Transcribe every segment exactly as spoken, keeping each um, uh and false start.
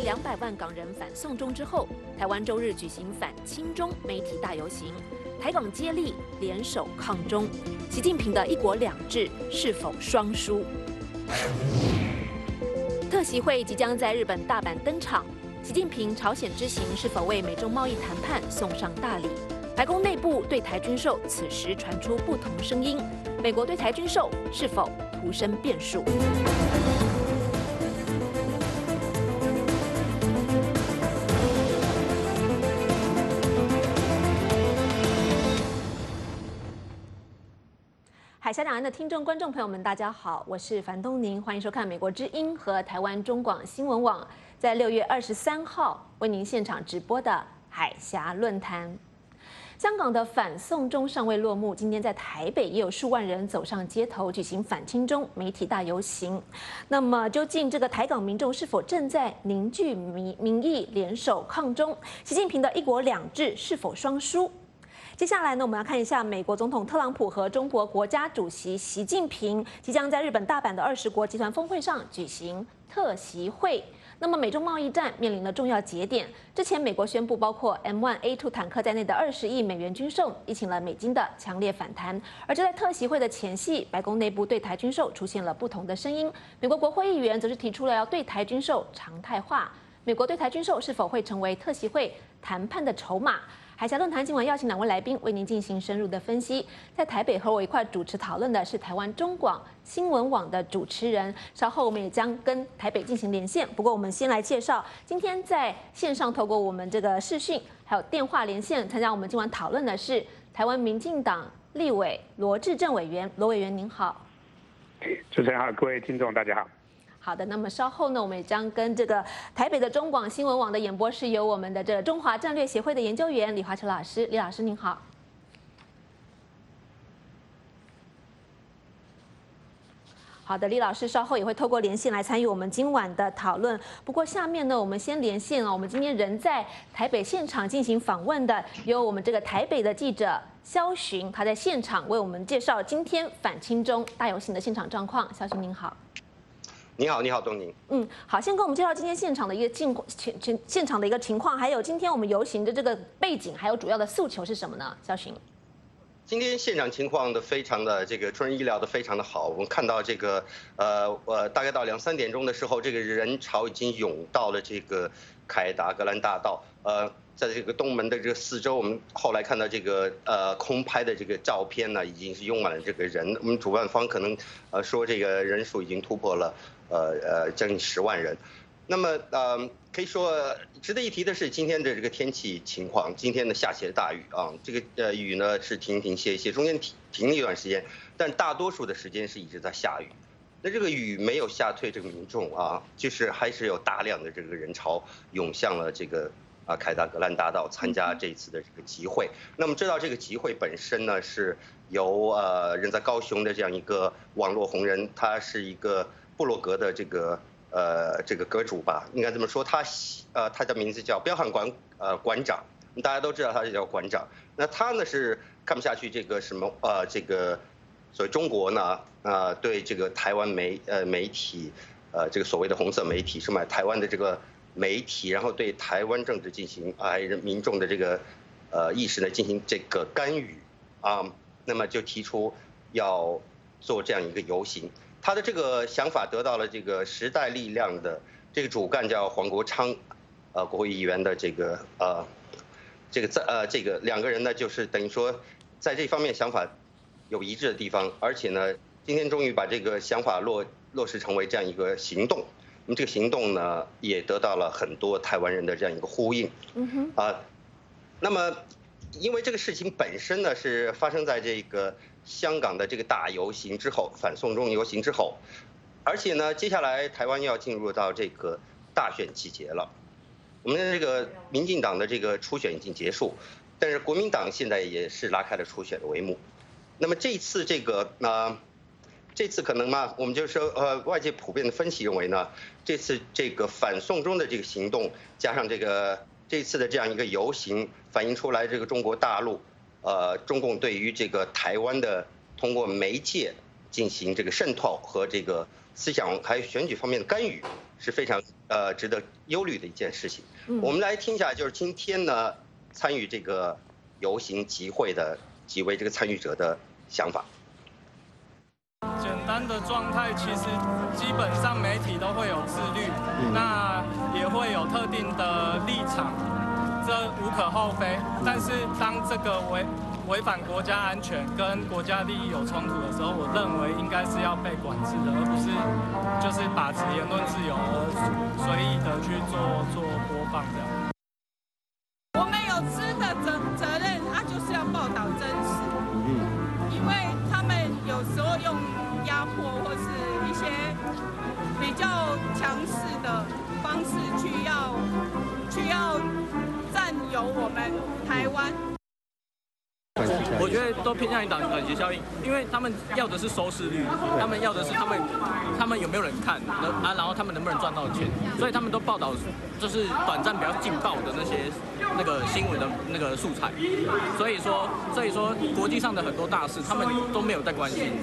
两百万港人反送中之后，台湾周日举行反亲中媒体大游行，台港接力联手抗中。习近平的一国两制是否双输？特习会即将在日本大阪登场，习近平朝鲜之行是否为美中贸易谈判送上大礼？白宫内部对台军售此时传出不同声音，美国对台军售是否徒生变数？海峡两岸的听众、观众朋友们，大家好，我是樊东宁，欢迎收看《美国之音》和台湾中广新闻网在六月二十三号为您现场直播的海峡论坛。香港的反送中尚未落幕，今天在台北也有数万人走上街头举行反亲中媒体大游行。那么，究竟这个台港民众是否正在凝聚民民意，联手抗中？习近平的一国两制是否双输？接下来呢，我们要看一下美国总统特朗普和中国国家主席习近平即将在日本大阪的二十国集团峰会上举行特习会。那么美中贸易战面临了重要节点，之前美国宣布包括 M 一 A 二 坦克在内的二十亿美元军售，引起了美金的强烈反弹。而就在特习会的前夕，白宫内部对台军售出现了不同的声音，美国国会议员则是提出了要对台军售常态化。美国对台军售是否会成为特习会谈判的筹码？海峡论坛今晚邀请两位来宾为您进行深入的分析。在台北和我一块主持讨论的是台湾中广新闻网的主持人，稍后我们也将跟台北进行连线。不过我们先来介绍今天在线上透过我们这个视讯还有电话连线参加我们今晚讨论的是台湾民进党立委罗致政委员，罗委员您好。 主持人好，各位听众大家好。 好的，那么稍后呢，我们也将跟这个台北的中广新闻网的演播室有我们的这个中华战略协会的研究员李华球老师，李老师您好。好的，李老师稍后也会透过连线来参与我们今晚的讨论。不过下面呢，我们先连线哦，我们今天人在台北现场进行访问的有我们这个台北的记者萧寻，他在现场为我们介绍今天反亲中大游行的现场状况。萧寻您好。 你好，你好，东宁。 嗯，好，先跟我们介绍今天现场的一个境现现现场的一个情况，还有今天我们游行的这个背景，还有主要的诉求是什么呢？萧寻。 今天现场情况的非常的这个出人意料的非常的好，我们看到这个呃呃大概到两三点钟的时候，这个人潮已经涌到了这个凯达格兰大道，呃，在这个东门的这个四周，我们后来看到这个呃空拍的这个照片呢，已经是拥满了这个人。我们主办方可能呃说这个人数已经突破了呃呃将近十万人。那么呃可以说值得一提的是今天的这个天气情况，今天呢下起了大雨啊，这个呃雨呢是停停歇歇，中间停停了一段时间，但大多数的时间是一直在下雨。那这个雨没有吓退这个民众啊，就是还是有大量的这个人潮涌向了这个啊凯达格兰大道参加这次的这个集会。那么知道这个集会本身呢是由呃人在高雄的这样一个网络红人，他是一个部落格的这个呃这个阁主吧，应该这么说，他呃他的名字叫彪悍馆呃馆长，大家都知道他是叫馆长。那他呢是看不下去这个什么呃这个。所以中国呢，呃，对这个台湾媒呃媒体，呃，这个所谓的红色媒体，是买台湾的这个媒体，然后对台湾政治进行啊民众的这个呃意识呢进行这个干预啊，那么就提出要做这样一个游行。他的这个想法得到了这个时代力量的这个主干叫黄国昌，呃，国会议员的这个呃这个在呃这个两个人呢，就是等于说在这方面想法有一致的地方，而且呢，今天终于把这个想法落落实成为这样一个行动。那么这个行动呢，也得到了很多台湾人的这样一个呼应。嗯哼。啊，那么因为这个事情本身呢是发生在这个香港的这个大游行之后，反送中游行之后，而且呢，接下来台湾要进入到这个大选季节了。我们的这个民进党的这个初选已经结束，但是国民党现在也是拉开了初选的帷幕。那么这次这个呃，这次可能嘛，我们就说呃，外界普遍的分析认为呢，这次这个反送中的这个行动，加上这个这次的这样一个游行，反映出来这个中国大陆呃中共对于这个台湾的通过媒介进行这个渗透和这个思想还有选举方面的干预， 是非常呃值得忧虑的一件事情。我们来听一下，就是今天呢参与这个游行集会的几位这个参与者的想法。 简单的状态，其实基本上媒体都会有自律，那也会有特定的立场，这无可厚非。但是当这个违违反国家安全跟国家利益有冲突的时候，我认为应该是要被管制的，而不是就是把持言论自由而随意的去做做播放这样。 我们有吃的责责任，他就是要报道真实，因为他们有时候用压迫或是一些比较强势的方式去要去要占有我们台湾。 我觉得都偏向于短短期效应，因为他们要的是收视率，他们要的是他们他们有没有人看啊，然后他们能不能赚到钱，所以他们都报道就是短暂比较劲爆的那些那个新闻的那个素材，所以说所以说国际上的很多大事他们都没有在关心。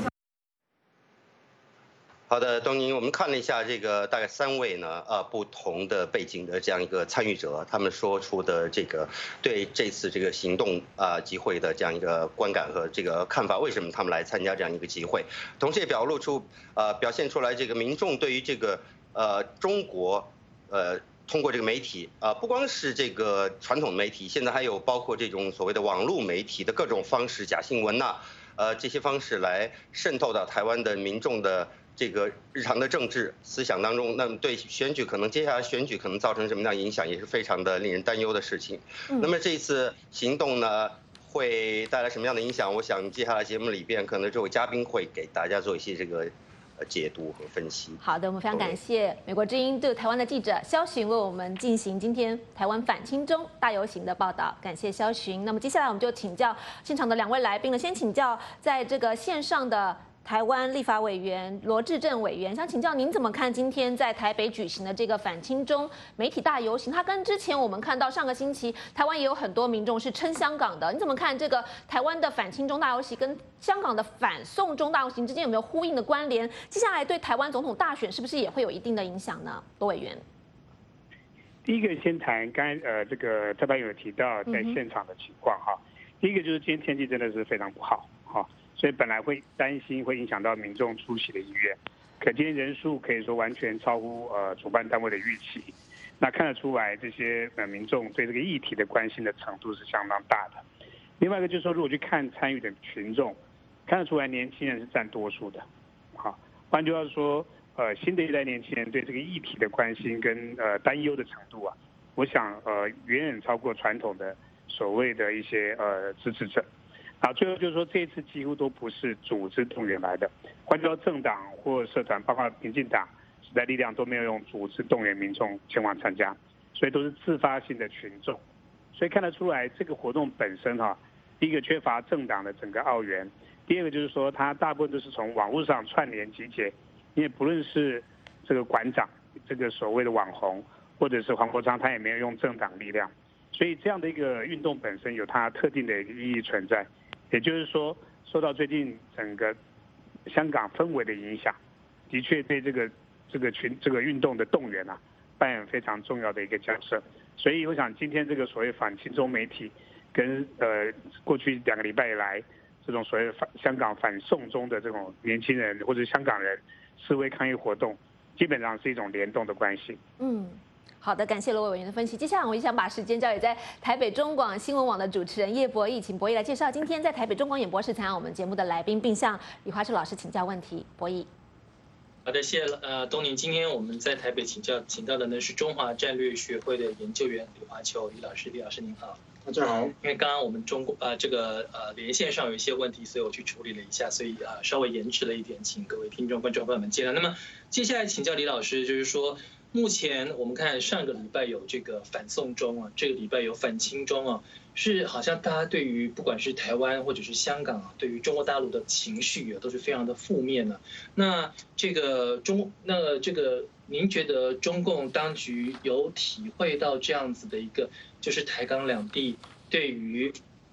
好的，东宁，我们看了一下这个大概三位呢，呃，不同的背景的这样一个参与者，他们说出的这个对这次这个行动啊、呃、集会的这样一个观感和这个看法，为什么他们来参加这样一个集会，同时也表露出呃表现出来这个民众对于这个呃中国呃通过这个媒体啊、呃，不光是这个传统媒体，现在还有包括这种所谓的网络媒体的各种方式，假新闻呐、呃这些方式来渗透到台湾的民众的这个日常的政治思想当中，那么对选举可能接下来选举可能造成什么样的影响，也是非常的令人担忧的事情。那么这一次行动呢，会带来什么样的影响？我想接下来节目里边可能这位嘉宾会给大家做一些这个呃解读和分析。 好的，我们非常感谢美国之音对台湾的记者萧洵为我们进行今天台湾反清中大游行的报道，感谢萧洵。那么接下来我们就请教现场的两位来宾了，先请教在这个线上的台湾立法委员罗致政委员，想请教您怎么看今天在台北举行的这个反清中媒体大游行？它跟之前我们看到上个星期台湾也有很多民众是称香港的，你怎么看这个台湾的反清中大游行跟香港的反送中大游行之间有没有呼应的关联？接下来对台湾总统大选是不是也会有一定的影响呢？罗委员， 第一个先谈刚才呃这个特派有提到在现场的情况哈、嗯，第一个就是今天天气真的是非常不好哈。所以本来会担心会影响到民众出席的意愿，可今天人数可以说完全超乎呃主办单位的预期。那看得出来这些呃民众对这个议题的关心的程度是相当大的。另外一个就是说，如果去看参与的群众，看得出来年轻人是占多数的。好，换句话说，呃新的一代年轻人对这个议题的关心跟呃担忧的程度啊，我想呃远远超过传统的所谓的一些呃支持者。啊，最后就是说，这一次几乎都不是组织动员来的，换句话说，政党或社团，包括民进党、时代力量都没有用组织动员民众前往参加，所以都是自发性的群众，所以看得出来，这个活动本身哈、啊，第一个缺乏政党的整个奥援，第二个就是说，它大部分都是从网络上串联集结，因为不论是这个馆长，这个所谓的网红，或者是黄国昌，他也没有用政党力量，所以这样的一个运动本身有它特定的一个意义存在。也就是说，受到最近整个香港氛围的影响，的确对这个这个群这个运动的动员啊，扮演非常重要的一个角色。所以我想，今天这个所谓反清中媒体，跟呃过去两个礼拜以来这种所谓反香港反送中的这种年轻人或者香港人示威抗议活动，基本上是一种联动的关系。 嗯。好的，感谢罗委员的分析。接下来我也想把时间交给在台北中广新闻网的主持人叶博弈，请博弈来介绍今天在台北中广演播室参加我们节目的来宾，并向李华秋老师请教问题。博弈。 好的，谢谢呃东宁。今天我们在台北请教请到的呢是中华战略学会的研究员李华秋李老师，李老师您好。 大家好。 因为刚刚我们中国呃这个呃连线上有一些问题，所以我去处理了一下，所以呃稍微延迟了一点，请各位听众观众朋友们见谅。那么接下来请教李老师，就是说。目前我们看上个礼拜有这个反送中啊，这个礼拜有反清中啊，是好像大家对于不管是台湾或者是香港啊，对于中国大陆的情绪啊，都是非常的负面的、啊。那这个中，那这个您觉得中共当局有体会到这样子的一个，就是台港两地对于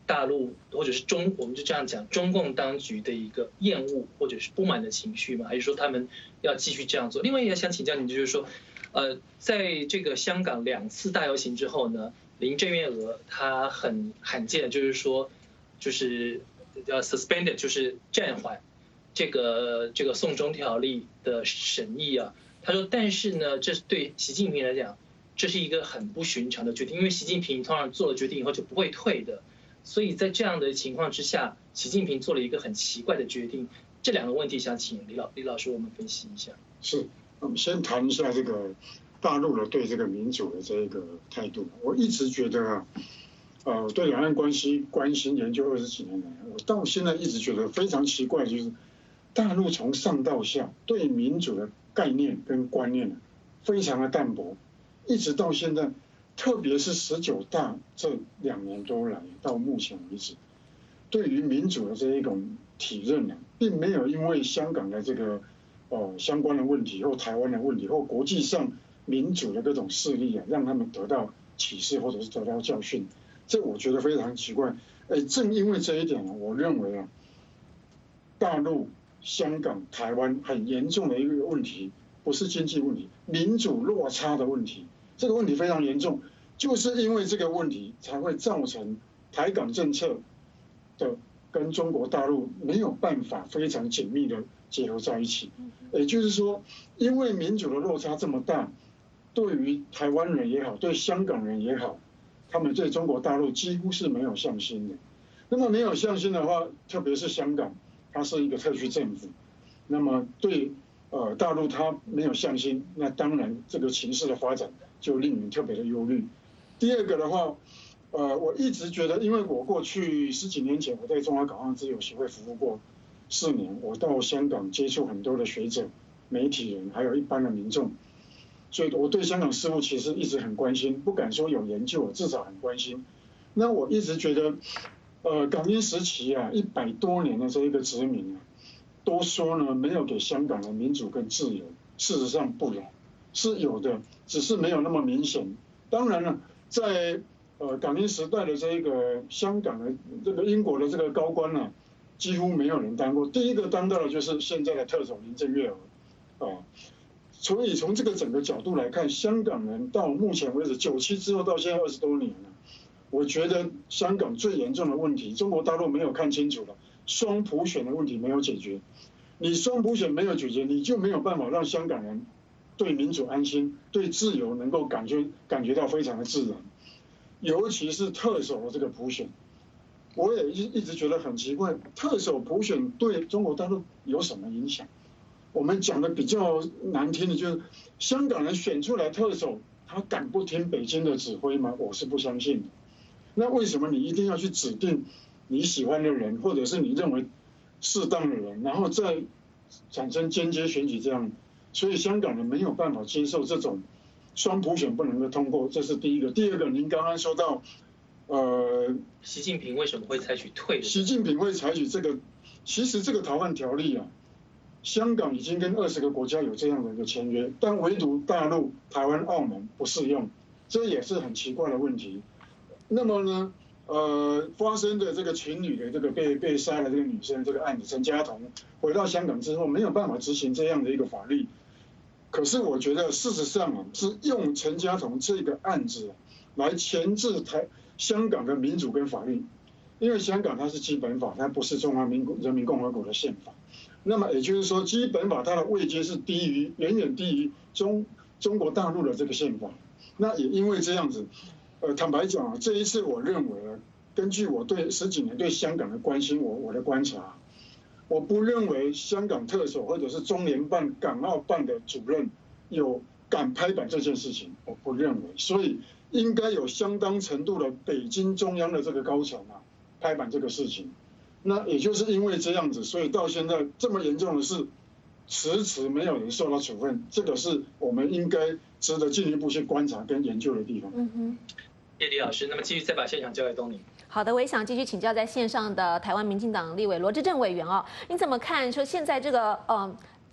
大陆或者是中，我们就这样讲，中共当局的一个厌恶或者是不满的情绪吗？还是说他们要继续这样做？另外也想请教您，就是说，呃，在这个香港两次大游行之后呢，林郑月娥她很罕见的就是说，就是呃 suspended 就是暂缓这个这个送中条例的审议啊。她说，但是呢，这是对习近平来讲，这是一个很不寻常的决定，因为习近平通常做了决定以后就不会退的。所以在这样的情况之下，习近平做了一个很奇怪的决定。这两个问题想请李老李老师我们分析一下。 是，我们先谈一下这个大陆的对这个民主的这个态度。我一直觉得啊，呃，对两岸关系关心研究二十几年来，我到现在一直觉得非常奇怪，就是大陆从上到下对民主的概念跟观念非常的淡薄，一直到现在。特别是十九大这两年多来，到目前为止，对于民主的这一种体认呢、啊，并没有因为香港的这个呃相关的问题，或台湾的问题，或国际上民主的各种势力啊，让他们得到启示或者是得到教训，这我觉得非常奇怪。哎，正因为这一点呢、啊，我认为啊，大陆、香港、台湾很严重的一个问题，不是经济问题，民主落差的问题。这个问题非常严重，就是因为这个问题才会造成台港政策的跟中国大陆没有办法非常紧密的结合在一起。也就是说，因为民主的落差这么大，对于台湾人也好，对香港人也好，他们对中国大陆几乎是没有信心的。那么没有信心的话，特别是香港，它是一个特区政府，那么对呃大陆它没有信心，那当然这个情势的发展就令人特别的忧虑。第二个的话，呃，我一直觉得，因为我过去十几年前我在中华港澳自由协会服务过四年，我到香港接触很多的学者、媒体人，还有一般的民众，所以我对香港事务其实一直很关心，不敢说有研究，至少很关心。那我一直觉得，呃，港英时期啊，一百多年的这一个殖民啊，都说呢没有给香港的民主跟自由，事实上不然。是有的，只是没有那么明显。当然了，在呃港英时代的这个香港的这个英国的这个高官呢、啊，几乎没有人当过。第一个当到的就是现在的特首林郑月娥啊。所以从这个整个角度来看，香港人到目前为止，九七之后到现在二十多年了，我觉得香港最严重的问题，中国大陆没有看清楚了，双普选的问题没有解决。你双普选没有解决，你就没有办法让香港人对民主安心，对自由能够感觉感觉到非常的自然，尤其是特首的这个普选，我也一一直觉得很奇怪，特首普选对中国大陆有什么影响？我们讲的比较难听的就是，香港人选出来特首，他敢不听北京的指挥吗？我是不相信的。那为什么你一定要去指定你喜欢的人，或者是你认为适当的人，然后再产生间接选举这样？所以香港人没有办法接受这种双普选不能够通过，这是第一个。第二个，您刚刚说到，呃， 习近平为什么会采取退？ 习近平会采取这个，其实这个逃犯条例啊，香港已经跟二十个国家有这样的一个签约，但唯独大陆、台湾、澳门不适用，这也是很奇怪的问题。那么呢，呃，发生的这个情侣的这个被被杀的这个女生这个案子，陈家彤回到香港之后没有办法执行这样的一个法律。可是我觉得，事实上啊，是用陈家彤这个案子来钳制台香港的民主跟法律，因为香港它是基本法，它不是中华民国人民共和国的宪法。那么也就是说，基本法它的位阶是低于，远远低于中中国大陆的这个宪法。那也因为这样子，呃，坦白讲啊，这一次我认为，根据我对十几年对香港的关心，我我的观察。我不认为香港特首或者是中联办、港澳办的主任有敢拍板这件事情，我不认为，所以应该有相当程度的北京中央的这个高层啊拍板这个事情。那也就是因为这样子，所以到现在这么严重的事，迟迟没有人受到处分，这个是我们应该值得进一步去观察跟研究的地方。 嗯哼， 谢谢李老师，那么继续再把现场交给东宁。 好的，我也想继续请教在线上的台湾民进党立委罗致政委员哦，你怎么看说现在这个呃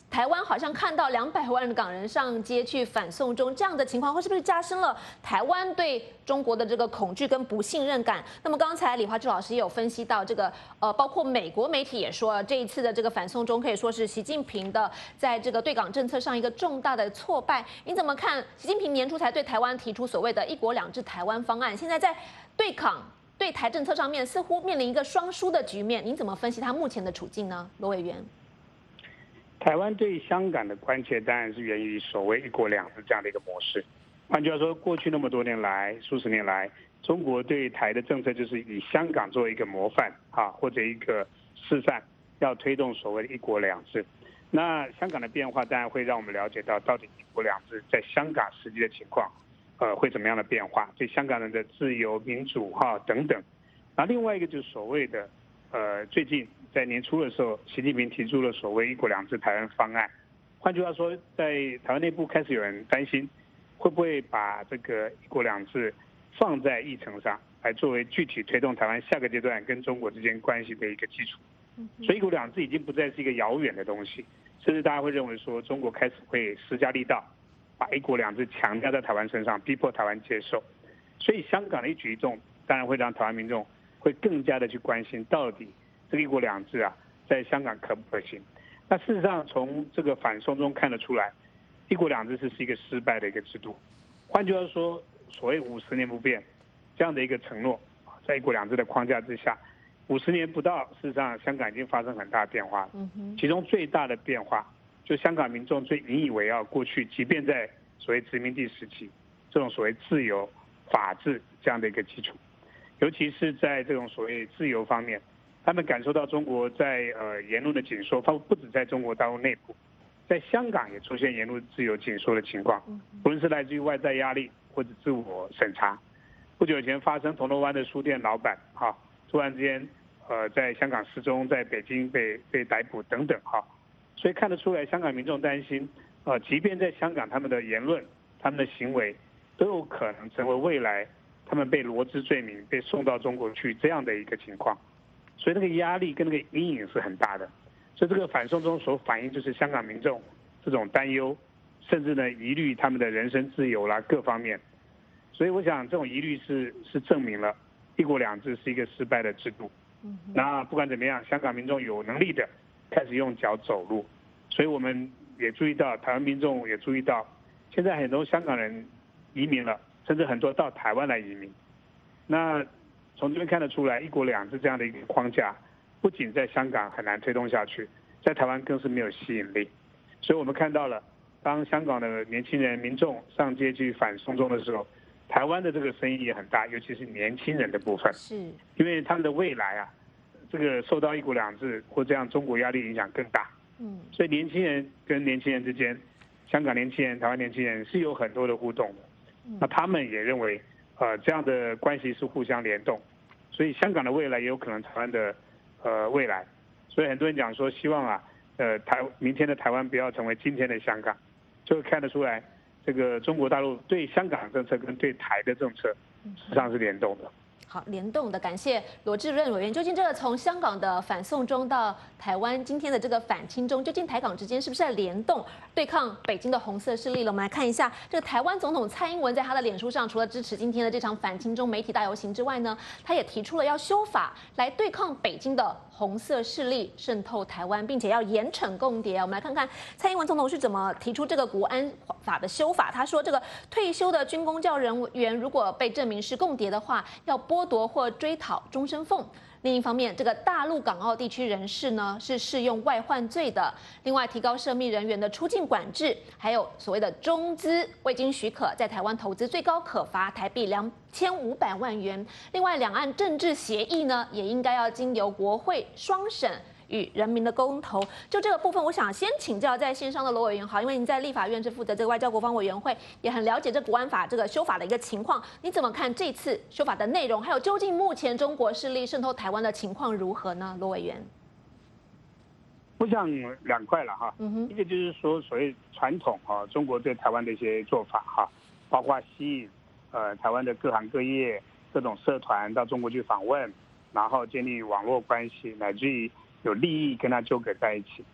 台湾好像看到两百万的港人上街去反送中这样的情况，会是不是加深了台湾对中国的这个恐惧跟不信任感？那么刚才李华芝老师也有分析到，这个呃，包括美国媒体也说，这一次的这个反送中可以说是习近平的在这个对港政策上一个重大的挫败。你怎么看？习近平年初才对台湾提出所谓的一国两制台湾方案，现在在对港对台政策上面似乎面临一个双输的局面，您怎么分析他目前的处境呢？罗委员。 台湾对香港的关切当然是源于所谓一国两制这样的一个模式。换句话说，过去那么多年来，数十年来，中国对台的政策就是以香港作为一个模范啊，或者一个示范，要推动所谓的一国两制。那香港的变化当然会让我们了解到，到底一国两制在香港实际的情况，呃，会怎么样的变化？对香港人的自由、民主哈等等。那另外一个就是所谓的，呃，最近。在年初的时候，习近平提出了所谓“一国两制”台湾方案。换句话说，在台湾内部开始有人担心，会不会把这个“一国两制”放在议程上，来作为具体推动台湾下个阶段跟中国之间关系的一个基础。所以“一国两制”已经不再是一个遥远的东西，甚至大家会认为说，中国开始会施加力道，把“一国两制”强加在台湾身上，逼迫台湾接受。所以香港的一举一动，当然会让台湾民众会更加的去关心，到底这个一国两制啊，在香港可不可行？那事实上，从这个反送中看得出来，一国两制是是一个失败的一个制度。换句话说，所谓五十年不变这样的一个承诺，在一国两制的框架之下，五十年不到，事实上香港已经发生很大的变化了。其中最大的变化，就香港民众最引以为傲，过去即便在所谓殖民地时期，这种所谓自由、法治这样的一个基础，尤其是在这种所谓自由方面。他们感受到中国在呃言论的紧缩，它不止在中国大陆内部，在香港也出现言论自由紧缩的情况，无论是来自于外在压力或者自我审查。不久前发生铜锣湾的书店老板哈、啊，突然之间呃在香港失踪，在北京被被逮捕等等哈、啊，所以看得出来香港民众担心，呃，即便在香港他们的言论、他们的行为都有可能成为未来他们被罗织罪名被送到中国去这样的一个情况。所以那个压力跟那个阴影是很大的，所以这个反送中所反映就是香港民众这种担忧，甚至呢疑虑他们的人身自由啦各方面。所以我想这种疑虑是是证明了一国两制是一个失败的制度。那不管怎么样，香港民众有能力的开始用脚走路，所以我们也注意到，台湾民众也注意到，现在很多香港人移民了，甚至很多到台湾来移民。那从这边看得出来，一国两制这样的一个框架，不仅在香港很难推动下去，在台湾更是没有吸引力。所以我们看到了，当香港的年轻人、民众上街去反送中的时候，台湾的这个声音也很大，尤其是年轻人的部分， 是因为他们的未来啊，这个受到一国两制或这样中国压力影响更大。嗯，所以年轻人跟年轻人之间，香港年轻人、台湾年轻人是有很多的互动的。那他们也认为。呃，这样的关系是互相联动，所以香港的未来也有可能台湾的呃未来，所以很多人讲说希望啊，呃台明天的台湾不要成为今天的香港，就会看得出来，这个中国大陆对香港政策跟对台的政策实际上是联动的。 好，联动的，感谢罗致润委员。究竟这个从香港的反送中到台湾今天的这个反亲中，究竟台港之间是不是在联动对抗北京的红色势力了？我们来看一下，这个台湾总统蔡英文在他的脸书上，除了支持今天的这场反亲中媒体大游行之外呢，他也提出了要修法来对抗北京的红色势力渗透台湾，并且要严惩共谍。我们来看看蔡英文总统是怎么提出这个国安法的修法。他说，这个退休的军公教人员如果被证明是共谍的话，要剥夺或追讨终身俸。另一方面，这个大陆港澳地区人士呢是适用外患罪的。另外，提高涉密人员的出境管制，还有所谓的中资未经许可在台湾投资，最高可罚台币两千五百万元。另外，两岸政治协议呢也应该要经由国会双审与人民的公投。就这个部分，我想先请教在线上的罗委员，好，因为您在立法院是负责这个外交国防委员会，也很了解这国安法这个修法的一个情况。你怎么看这次修法的内容？还有究竟目前中国势力渗透台湾的情况如何呢？罗委员， 我想两块了哈，嗯、一个就是说所谓传统哈，中国对台湾的一些做法哈，包括吸引呃台湾的各行各业各种社团到中国去访问，然后建立网络关系，乃至于有利益跟他纠葛在一起。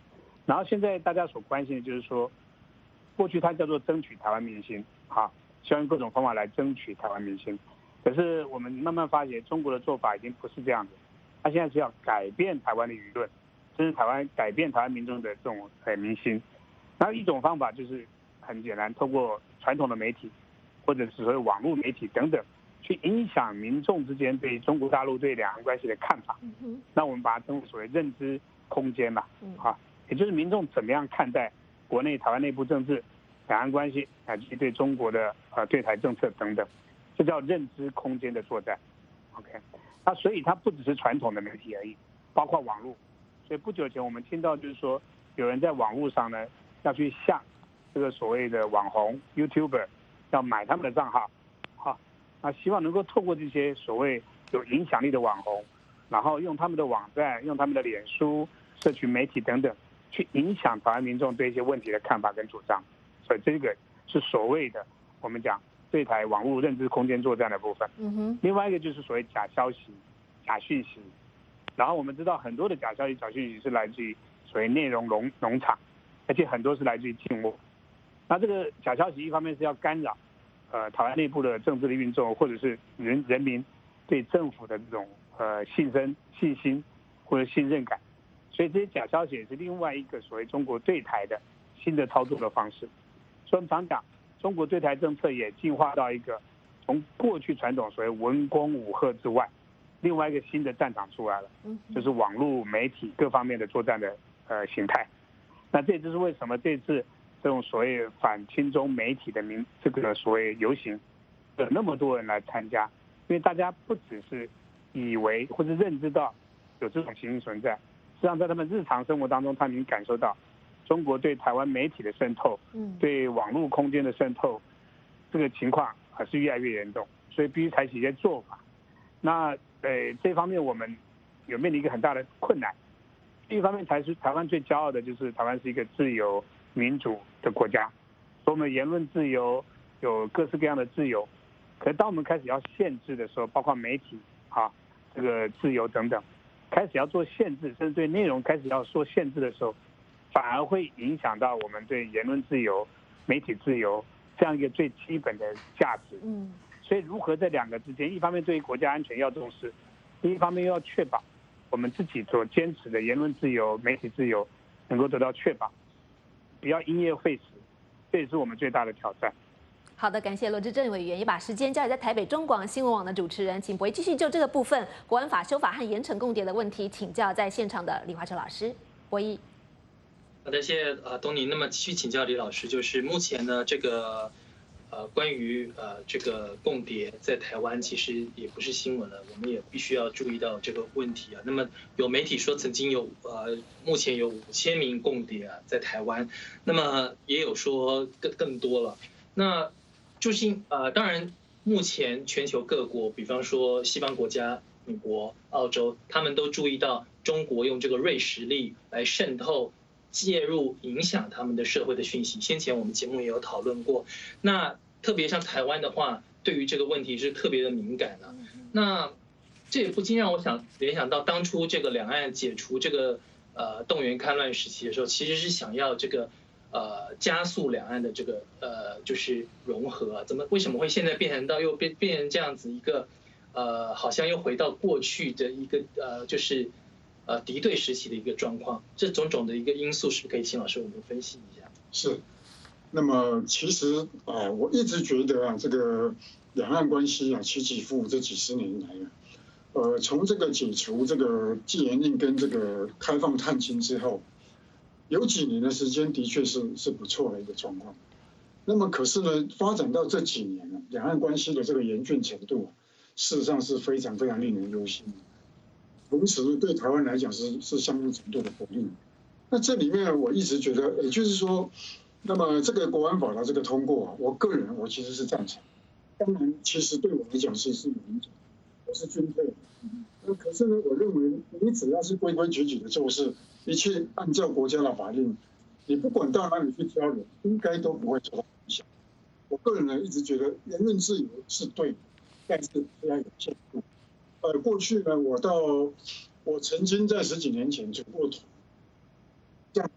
然后现在大家所关心的就是说，过去它叫做争取台湾民心，哈，希望用各种方法来争取台湾民心。可是我们慢慢发现，中国的做法已经不是这样子，他现在是要改变台湾的舆论，甚至台湾改变台湾民众的这种呃民心。然后一种方法就是很简单，透过传统的媒体，或者是所谓网络媒体等等，去影响民众之间对中国大陆对两岸关系的看法。那我们把它称为所谓认知空间嘛，啊，也就是民众怎么样看待国内台湾内部政治、两岸关系，乃至对中国的呃对台政策等等，这叫认知空间的作战。OK， 那所以它不只是传统的媒体而已，包括网络。所以不久前我们听到就是说，有人在网络上呢要去向这个所谓的网红 YouTuber 要买他们的账号，好，那希望能够透过这些所谓有影响力的网红，然后用他们的网站、用他们的脸书、社群媒体等等，去影响台湾民众对一些问题的看法跟主张。所以这个是所谓的我们讲对台网络认知空间作战的部分。嗯哼。另外一个就是所谓假消息、假讯息，然后我们知道很多的假消息、假讯息是来自于所谓内容农农场，而且很多是来自于静默。那这个假消息一方面是要干扰呃台湾内部的政治的运作，或者是人人民对政府的这种呃信任、信心或者信任感，所以这些假消息也是另外一个所谓中国对台的新的操作的方式。所以我们常讲，中国对台政策也进化到一个从过去传统所谓文攻武吓之外，另外一个新的战场出来了，就是网络媒体各方面的作战的呃形态。那这也就是为什么这次这种所谓反亲中媒体的民这个所谓游行，有那么多人来参加，因为大家不只是以为或者认知到有这种情形存在，实际上在他们日常生活当中，他们已经感受到中国对台湾媒体的渗透，对网络空间的渗透，这个情况还是越来越严重，所以必须采取一些做法。那呃这方面我们有面临一个很大的困难。一方面，才是台湾最骄傲的，就是台湾是一个自由民主的国家，所以我们言论自由有各式各样的自由。可是当我们开始要限制的时候，包括媒体啊这个自由等等，开始要做限制，甚至对内容开始要说限制的时候，反而会影响到我们对言论自由、媒体自由这样一个最基本的价值。嗯，所以如何在两个之间，一方面对于国家安全要重视，另一方面又要确保我们自己所坚持的言论自由、媒体自由能够得到确保，不要因噎废食，这也是我们最大的挑战。 好的，感谢罗致政委员，也把时间交给在台北中广新闻网的主持人，请博弈继续就这个部分国安法修法和严惩共谍的问题请教在现场的李华哲老师。博弈。 好的，谢谢呃东尼。那么继续请教李老师，就是目前呢这个。呃，关于呃这个共谍在台湾其实也不是新闻了，我们也必须要注意到这个问题啊。那么有媒体说曾经有呃目前有五千名共谍啊在台湾，那么也有说更更多了。那就是呃当然目前全球各国，比方说西方国家、美国、澳洲，他们都注意到中国用这个锐实力来渗透、介入、影响他们的社会的讯息。先前我们节目也有讨论过。那特别像台湾的话，对于这个问题是特别的敏感的、啊。那这也不禁让我想联想到当初这个两岸解除这个呃动员戡乱时期的时候，其实是想要这个呃加速两岸的这个呃就是融合、啊。怎么为什么会现在变成到又变变成这样子一个呃好像又回到过去的一个呃就是呃敌对时期的一个状况？这种种的一个因素，是不是可以请老师我们分析一下？ 是。那么其实啊，我一直觉得啊，这个两岸关系啊起起伏伏这几十年来啊，呃，从这个解除这个戒严令跟这个开放探亲之后，有几年的时间的确是是不错的一个状况。那么可是呢，发展到这几年呢、啊，两岸关系的这个严峻程度啊，事实上是非常非常令人忧心的。同时呢，对台湾来讲是是相当程度的不利。那这里面我一直觉得，也就是说。那么这个国安法的这个通过啊，我个人我其实是赞成。当然，其实对我来讲是是有影响，我是军退的。那可是呢，我认为你只要是规规矩矩的做事，一切按照国家的法令，你不管到哪里去交流，应该都不会受到影响。我个人呢一直觉得言论自由是对的，但是要有限度。呃，过去呢，我到我曾经在十几年前组过团，这样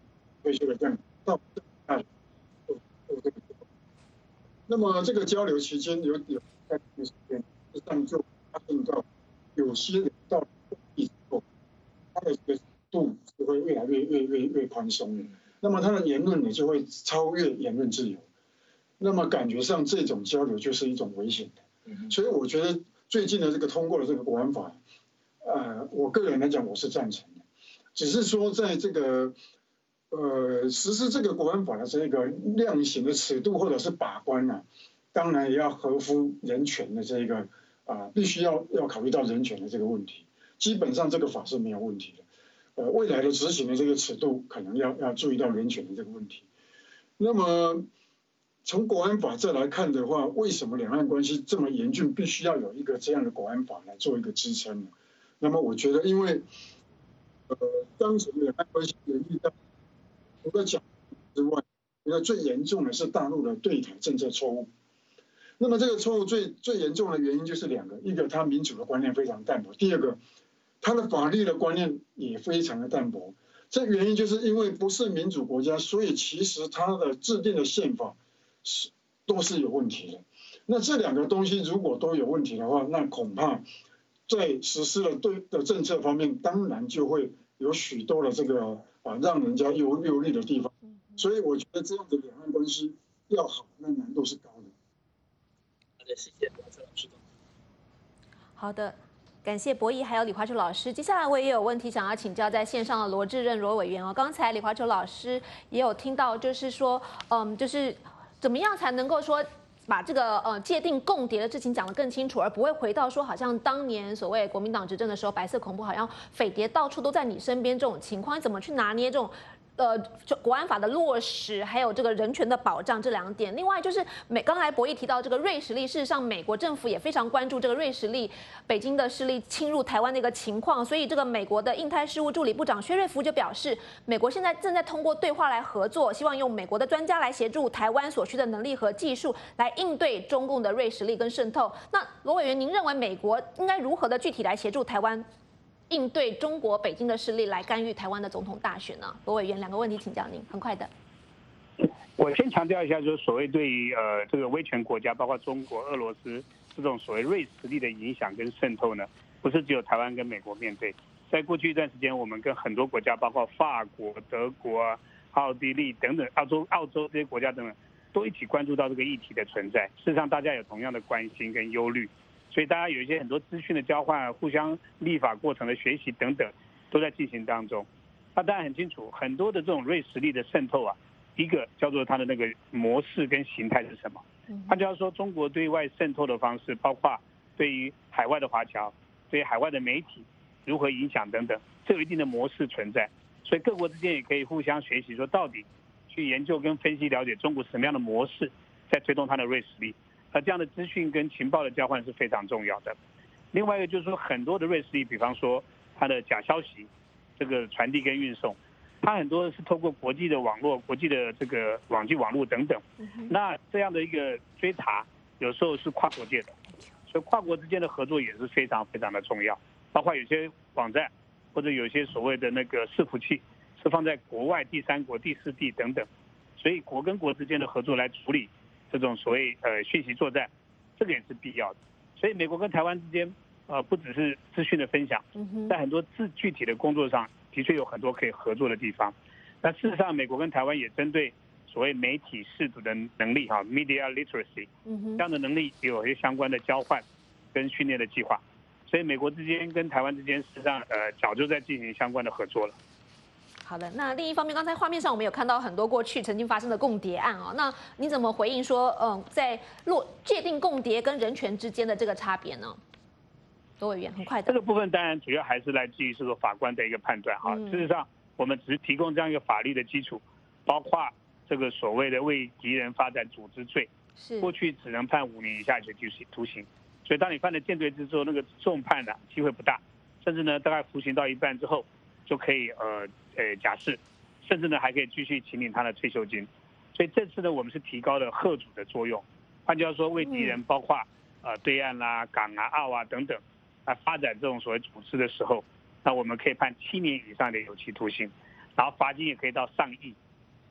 退休的这样到大学做做这个。那么这个交流期间有有在这个时间，实际上就发现到有些人到以后，他的这个度是会越来越越越越宽松的。那么他的言论呢就会超越言论自由。那么感觉上这种交流就是一种危险的。所以我觉得最近的这个通过的这个国安法，呃，我个人来讲我是赞成的，只是说在这个。呃，实施这个国安法的这个量刑的尺度或者是把关啊，当然也要合乎人权的这个啊、呃，必须要要考虑到人权的这个问题。基本上这个法是没有问题的，呃，未来的执行的这个尺度可能要要注意到人权的这个问题。那么从国安法再来看的话，为什么两岸关系这么严峻，必须要有一个这样的国安法来做一个支撑呢？那么我觉得，因为呃，当前的两岸关系严厉到。除了讲之外，我觉得最严重的是大陆的对台政策错误。那么这个错误最最严重的原因就是两个，一个它民主的观念非常淡薄，第二个它的法律的观念也非常的淡薄。这原因就是因为不是民主国家，所以其实它的制定的宪法是都是有问题的。那这两个东西如果都有问题的话，那恐怕在实施的对的政策方面，当然就会有许多的这个。啊，让人家忧忧虑的地方，所以我觉得这样的两岸关系要好，那难度是高的。 好的，谢谢罗老师。 好的，感谢博弈还有李华秋老师。接下来我也有问题想要请教在线上的罗致任罗委员哦。刚才李华秋老师也有听到，就是说，嗯，就是怎么样才能够说。把这个呃界定共谍的事情讲得更清楚，而不会回到说好像当年所谓国民党执政的时候，白色恐怖好像匪谍到处都在你身边这种情况，你怎么去拿捏这种呃国安法的落实，还有这个人权的保障这两点？另外就是美刚才博弈提到这个瑞士力，事实上美国政府也非常关注这个瑞士力北京的势力侵入台湾的一个情况，所以这个美国的印太事务助理部长薛瑞福就表示，美国现在正在通过对话来合作，希望用美国的专家来协助台湾所需的能力和技术，来应对中共的瑞士力跟渗透。那罗委员，您认为美国应该如何的具体来协助台湾应对中国北京的势力来干预台湾的总统大选呢？罗委员，两个问题请教您，很快的。 我先强调一下，就是所谓对于呃这个威权国家，包括中国、俄罗斯这种所谓锐实力的影响跟渗透呢，不是只有台湾跟美国面对。在过去一段时间，我们跟很多国家，包括法国、德国、奥地利等等，澳洲、澳洲这些国家等等，都一起关注到这个议题的存在。事实上，大家有同样的关心跟忧虑。所以大家有一些很多资讯的交换、互相立法过程的学习等等，都在进行当中。那当然很清楚，很多的这种锐实力的渗透啊，一个叫做它的那个模式跟形态是什么？换句话说，中国对外渗透的方式，包括对于海外的华侨、对于海外的媒体如何影响等等，这有一定的模式存在。所以各国之间也可以互相学习，说到底去研究跟分析了解中国什么样的模式在推动它的锐实力。而这样的资讯跟情报的交换是非常重要的。另外一个就是说，很多的瑞士力，比方说它的假消息这个传递跟运送，它很多是透过国际的网络、国际的这个网际网络等等。那这样的一个追查，有时候是跨国界的，所以跨国之间的合作也是非常非常的重要。包括有些网站或者有些所谓的那个伺服器是放在国外第三国、第四地等等，所以国跟国之间的合作来处理这种所谓呃讯息作战，这个也是必要的。所以美国跟台湾之间，呃，不只是资讯的分享，在很多具具体的工作上，的确有很多可以合作的地方。那事实上，美国跟台湾也针对所谓媒体识读的能力哈 ，media literacy 这样的能力也有一些相关的交换跟训练的计划。所以美国之间跟台湾之间，实际上呃早就在进行相关的合作了。 好的，那另一方面，刚才画面上我们有看到很多过去曾经发生的共谍案哦，那你怎么回应说，嗯，在落界定共谍跟人权之间的这个差别呢？罗委员，很快的。 这个部分当然主要还是来自于这个法官的一个判断哈。事实上，我们只是提供这样一个法律的基础，包括这个所谓的为敌人发展组织罪， 是过去只能判五年以下有期徒刑，所以当你犯了间谍之后，那个重判的机会不大，甚至呢大概服刑到一半之后就可以呃。呃，假释，甚至呢还可以继续请领他的退休金，所以这次呢我们是提高了嚇阻的作用，换句话说，为敌人包括呃对岸啦、港啊、澳啊等等，来发展这种所谓组织的时候，那我们可以判七年以上的有期徒刑，然后罚金也可以到上亿，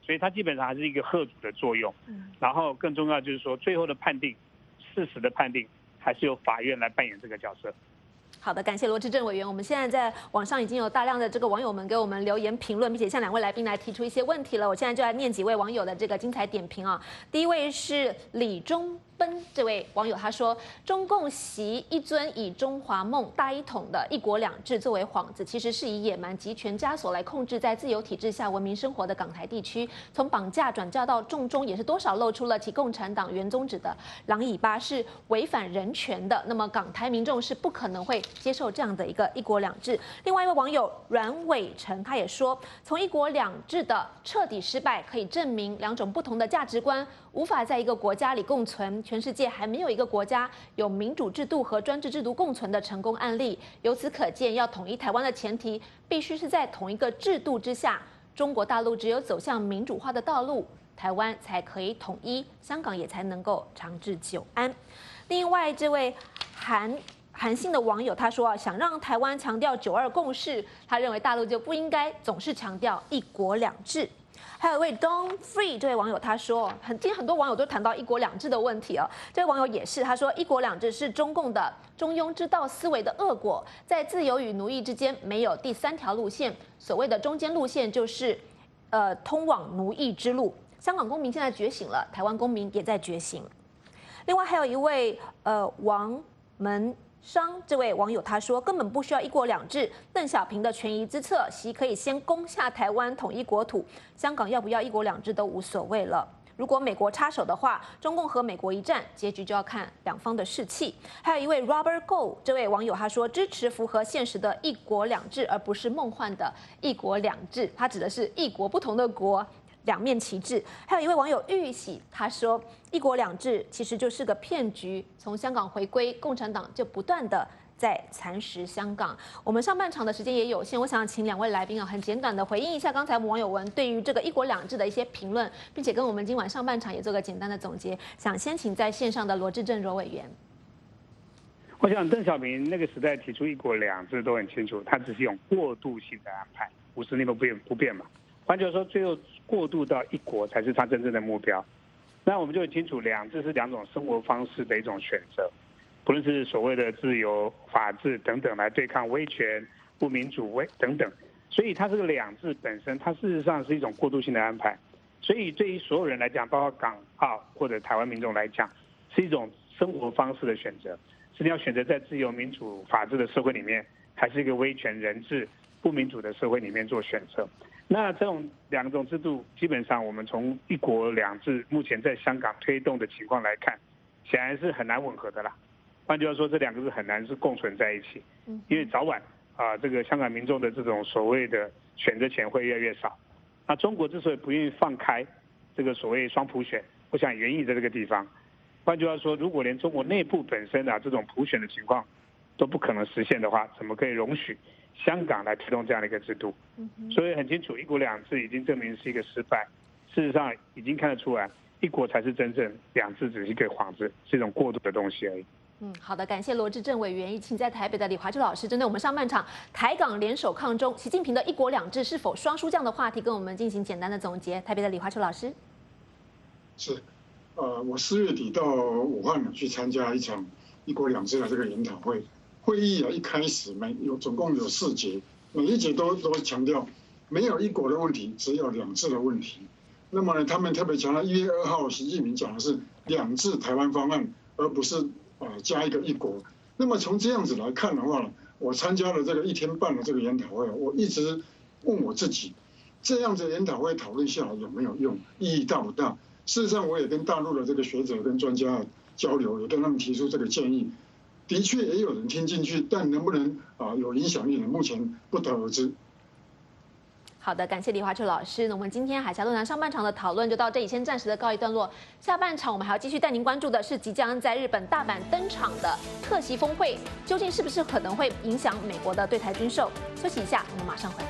所以它基本上还是一个吓阻的作用。然后更重要就是说，最后的判定，事实的判定，还是由法院来扮演这个角色。 好的，感谢罗致政委员。我们现在在网上已经有大量的这个网友们给我们留言评论，并且向两位来宾来提出一些问题了。我现在就来念几位网友的这个精彩点评啊。第一位是李忠奔这位网友，他说：中共习一尊以中华梦大一统的一国两制作为幌子，其实是以野蛮集权枷锁来控制在自由体制下文明生活的港台地区。从绑架转嫁到重中，也是多少露出了其共产党原宗旨的狼尾巴，是违反人权的。那么港台民众是不可能会接受这样的一个一国两制。另外一位网友阮伟成他也说，从一国两制的彻底失败，可以证明两种不同的价值观无法在一个国家里共存。全世界还没有一个国家有民主制度和专制制度共存的成功案例。由此可见，要统一台湾的前提，必须是在同一个制度之下。中国大陆只有走向民主化的道路，台湾才可以统一，香港也才能够长治久安。另外，这位韩。韩信的网友他说啊，想让台湾强调九二共识，他认为大陆就不应该总是强调一国两制。还有一位 Don Free 这位网友他说，很今天很多网友都谈到一国两制的问题哦。这位网友也是，他说一国两制是中共的中庸之道思维的恶果，在自由与奴役之间没有第三条路线，所谓的中间路线就是呃通往奴役之路。香港公民现在觉醒了，台湾公民也在觉醒。另外还有一位呃王门。商这位网友他说，根本不需要一国两制，邓小平的权宜之策，习可以先攻下台湾，统一国土，香港要不要一国两制都无所谓了。如果美国插手的话，中共和美国一战，结局就要看两方的士气。还有一位 Robert Go 这位网友他说，支持符合现实的一国两制，而不是梦幻的一国两制，他指的是异国不同的国。两面旗帜。还有一位网友玉喜，他说一国两制其实就是个骗局，从香港回归，共产党就不断的在蚕食香港。我们上半场的时间也有限，我想请两位来宾啊，很简短的回应一下刚才我们网友们对于这个一国两制的一些评论，并且跟我们今晚上半场也做个简单的总结。想先请在线上的罗致政罗委员。 我想邓小平那个时代提出一国两制都很清楚，他只是用过渡性的安排，五十年都不变不变嘛。换句话说，最后过渡到一国才是他真正的目标。那我们就很清楚，两制是两种生活方式的一种选择，不论是所谓的自由、法治等等来对抗威权、不民主、威等等。所以它这个两制本身，它事实上是一种过渡性的安排。所以对于所有人来讲，包括港澳或者台湾民众来讲，是一种生活方式的选择。是你要选择在自由、民主、法治的社会里面，还是一个威权、人治、不民主的社会里面做选择。那这种两种制度，基本上我们从一国两制目前在香港推动的情况来看，显然是很难吻合的啦。换句话说，这两个是很难是共存在一起，因为早晚啊、呃，这个香港民众的这种所谓的选择权会越来越少。那中国之所以不愿意放开这个所谓双普选，我想原因在这个地方。换句话说，如果连中国内部本身啊这种普选的情况都不可能实现的话，怎么可以容许香港来推动这样的一个制度？所以很清楚，一国两制已经证明是一个失败。事实上，已经看得出来，一国才是真正，两制只是一个幌子，是一种过渡的东西而已。 嗯，好的，感谢罗致政委员。也请在台北的李华秋老师，针对我们上半场台港联手抗中，习近平的一国两制是否双输这样的话题，跟我们进行简单的总结。台北的李华秋老师， 是，呃，我四月底到武汉去参加一场一国两制的这个研讨会。会议啊，一开始每有总共有四节，每一节都都强调没有一国的问题，只有两制的问题。那么呢，他们特别强调一月二号习近平讲的是两制台湾方案，而不是呃加一个一国。那么从这样子来看的话呢，我参加了这个一天半的这个研讨会，我一直问我自己，这样子研讨会讨论下来有没有用，意义大不大？事实上，我也跟大陆的这个学者跟专家交流，也跟他们提出这个建议。的确也有人听进去，但能不能啊有影响力呢？目前不得而知。 好的，感谢李华秋老师。那我们今天海峡论坛上半场的讨论就到这里，先暂时的告一段落。下半场我们还要继续带您关注的是即将在日本大阪登场的特习峰会，究竟是不是可能会影响美国的对台军售？休息一下，我们马上回来。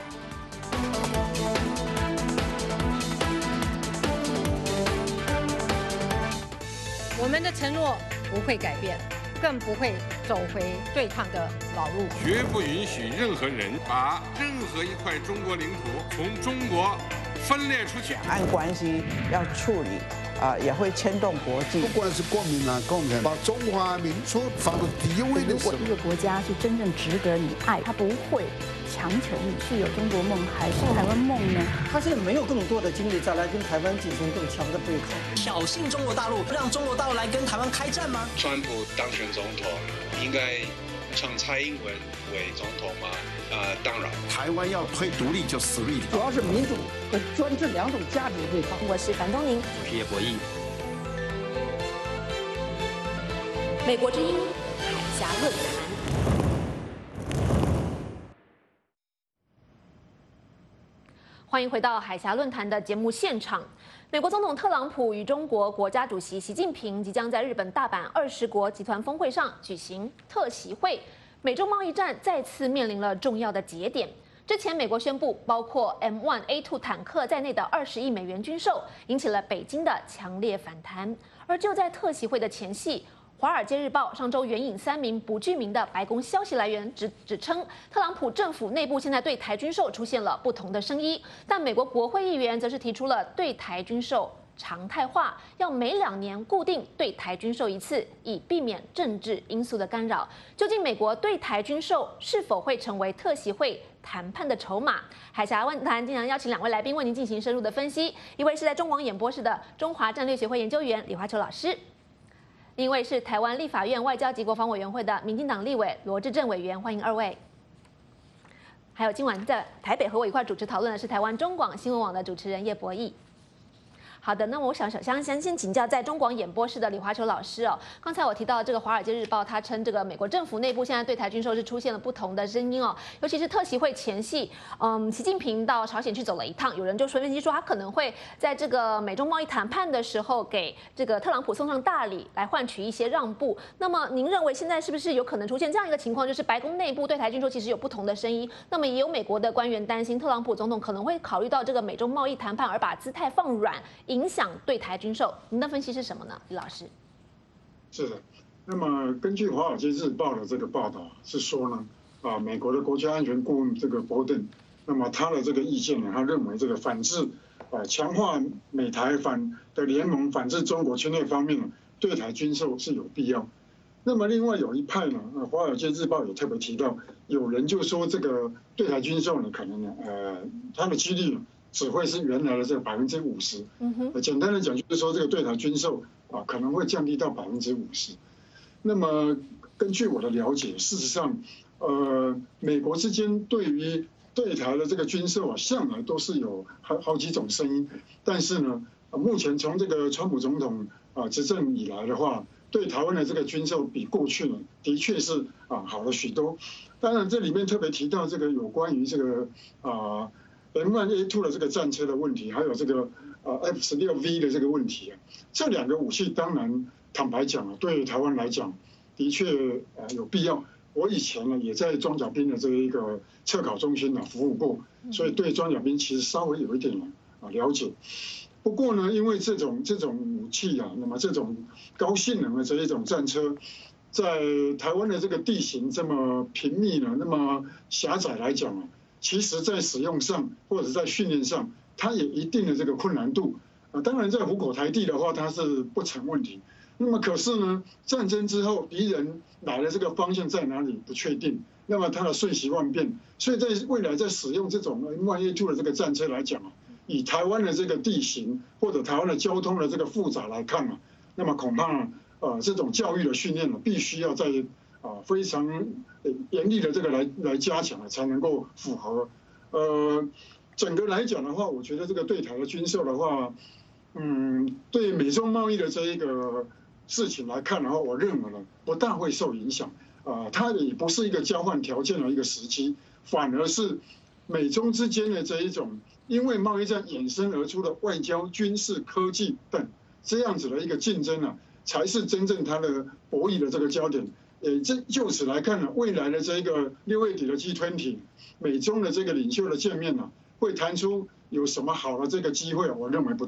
我们的承诺不会改变。更不会走回对抗的老路， 绝不允许任何人把任何一块中国领土从中国分裂出去。 两岸关系要处理啊、呃，也会牵动国际。 不管是国民党、共产党，把中华民族放到第一位的时候， 如果一个国家是真正值得你爱，他不会强求你是有中国梦还是台湾梦呢？ 他现在没有更多的精力再来跟台湾进行更强的对抗， 挑衅中国大陆，让中国大陆来跟台湾开战吗？ 川普当选总统，应该称蔡英文为总统吗？呃，当然。 台湾要推独立就实力， 主要是民主和专制两种价值的对抗。 我是樊东宁， 我是叶博弈。 美国之音海峡论坛。欢迎回到海峡论坛的节目现场。美国总统特朗普与中国国家主席习近平即将在日本大阪二十国集团峰会上举行特席会，美中贸易战再次面临了重要的节点。之前，美国宣布包括 M 一 A 二 坦克在内的二十亿美元军售，引起了北京的强烈反弹。而就在特席会的前夕，《华尔街日报》上周援引三名不具名的白宫消息来源指指称，特朗普政府内部现在对台军售出现了不同的声音，但美国国会议员则是提出了对台军售常态化，要每两年固定对台军售一次，以避免政治因素的干扰。究竟美国对台军售是否会成为特席会谈判的筹码？海峡论坛经常邀请两位来宾为您进行深入的分析，一位是在中广演播室的中华战略协会研究员李华球老师。另一位是台湾立法院外交及国防委员会的民进党立委罗致政委员，欢迎二位。还有今晚在台北和我一块主持讨论的是台湾中广新闻网的主持人叶博弈。好的，那么我想想想先请教在中广演播室的李华球老师哦。刚才我提到这个《华尔街日报》，他称这个美国政府内部现在对台军售是出现了不同的声音哦，尤其是特席会前夕，嗯，习近平到朝鲜去走了一趟，有人就说分析说他可能会在这个美中贸易谈判的时候给这个特朗普送上大礼，来换取一些让步。那么您认为现在是不是有可能出现这样一个情况，就是白宫内部对台军售其实有不同的声音？那么也有美国的官员担心，特朗普总统可能会考虑到这个美中贸易谈判而把姿态放软，影响对台军售，您的分析是什么呢，李老师？ 是的，那么根据《华尔街日报》的这个报道是说呢，啊，美国的国家安全顾问这个伯顿，那么他的这个意见呢，他认为这个反制，啊，强化美台反的联盟，反制中国侵略方面呢，对台军售是有必要。那么另外有一派呢，呃，《华尔街日报》也特别提到，有人就说这个对台军售呢，可能呢，呃，它的几率呢，只会是原来的这个百分之五十。嗯哼。简单的讲，就是说这个对台军售啊，可能会降低到百分之五十。那么根据我的了解，事实上，呃，美国之间对于对台的这个军售啊，向来都是有好好几种声音。但是呢，目前从这个川普总统啊执政以来的话，对台湾的这个军售比过去呢，的确是啊好了许多。当然，这里面特别提到这个有关于这个啊 M 一 A 二 的这个战车的问题，还有这个啊 F 十六 V 的这个问题啊，这两个武器当然坦白讲啊，对台湾来讲的确呃有必要。我以前呢也在装甲兵的这一个测考中心呢服务过，所以对装甲兵其实稍微有一点啊了解。不过呢，因为这种这种武器啊，那么这种高性能的这一种战车，在台湾的这个地形这么平密呢，那么狭窄来讲啊，其实在使用上或者在训练上，它有一定的这个困难度啊。当然在虎口台地的话，它是不成问题。那么可是呢，战争之后敌人来的这个方向在哪里不确定，那么它的瞬息万变，所以在未来在使用这种 M 一 A 二 的这个战车来讲啊，以台湾的这个地形或者台湾的交通的这个复杂来看啊，那么恐怕呃这种教育的训练呢，必须要在啊非常严厉的这个来来加强啊，才能够符合。呃，整个来讲的话，我觉得这个对台的军售的话，嗯，对美中贸易的这一个事情来看的话，我认为呢不大会受影响。啊，它也不是一个交换条件的一个时机，反而是美中之间的这一种因为贸易战衍生而出的外交、军事、科技等这样子的一个竞争啊，才是真正它的博弈的这个焦点。也这就此来看呢，未来的这个六月底的 G 二十， 美中的这个领袖的见面呢，会谈出有什么好的这个机会，我认为不大。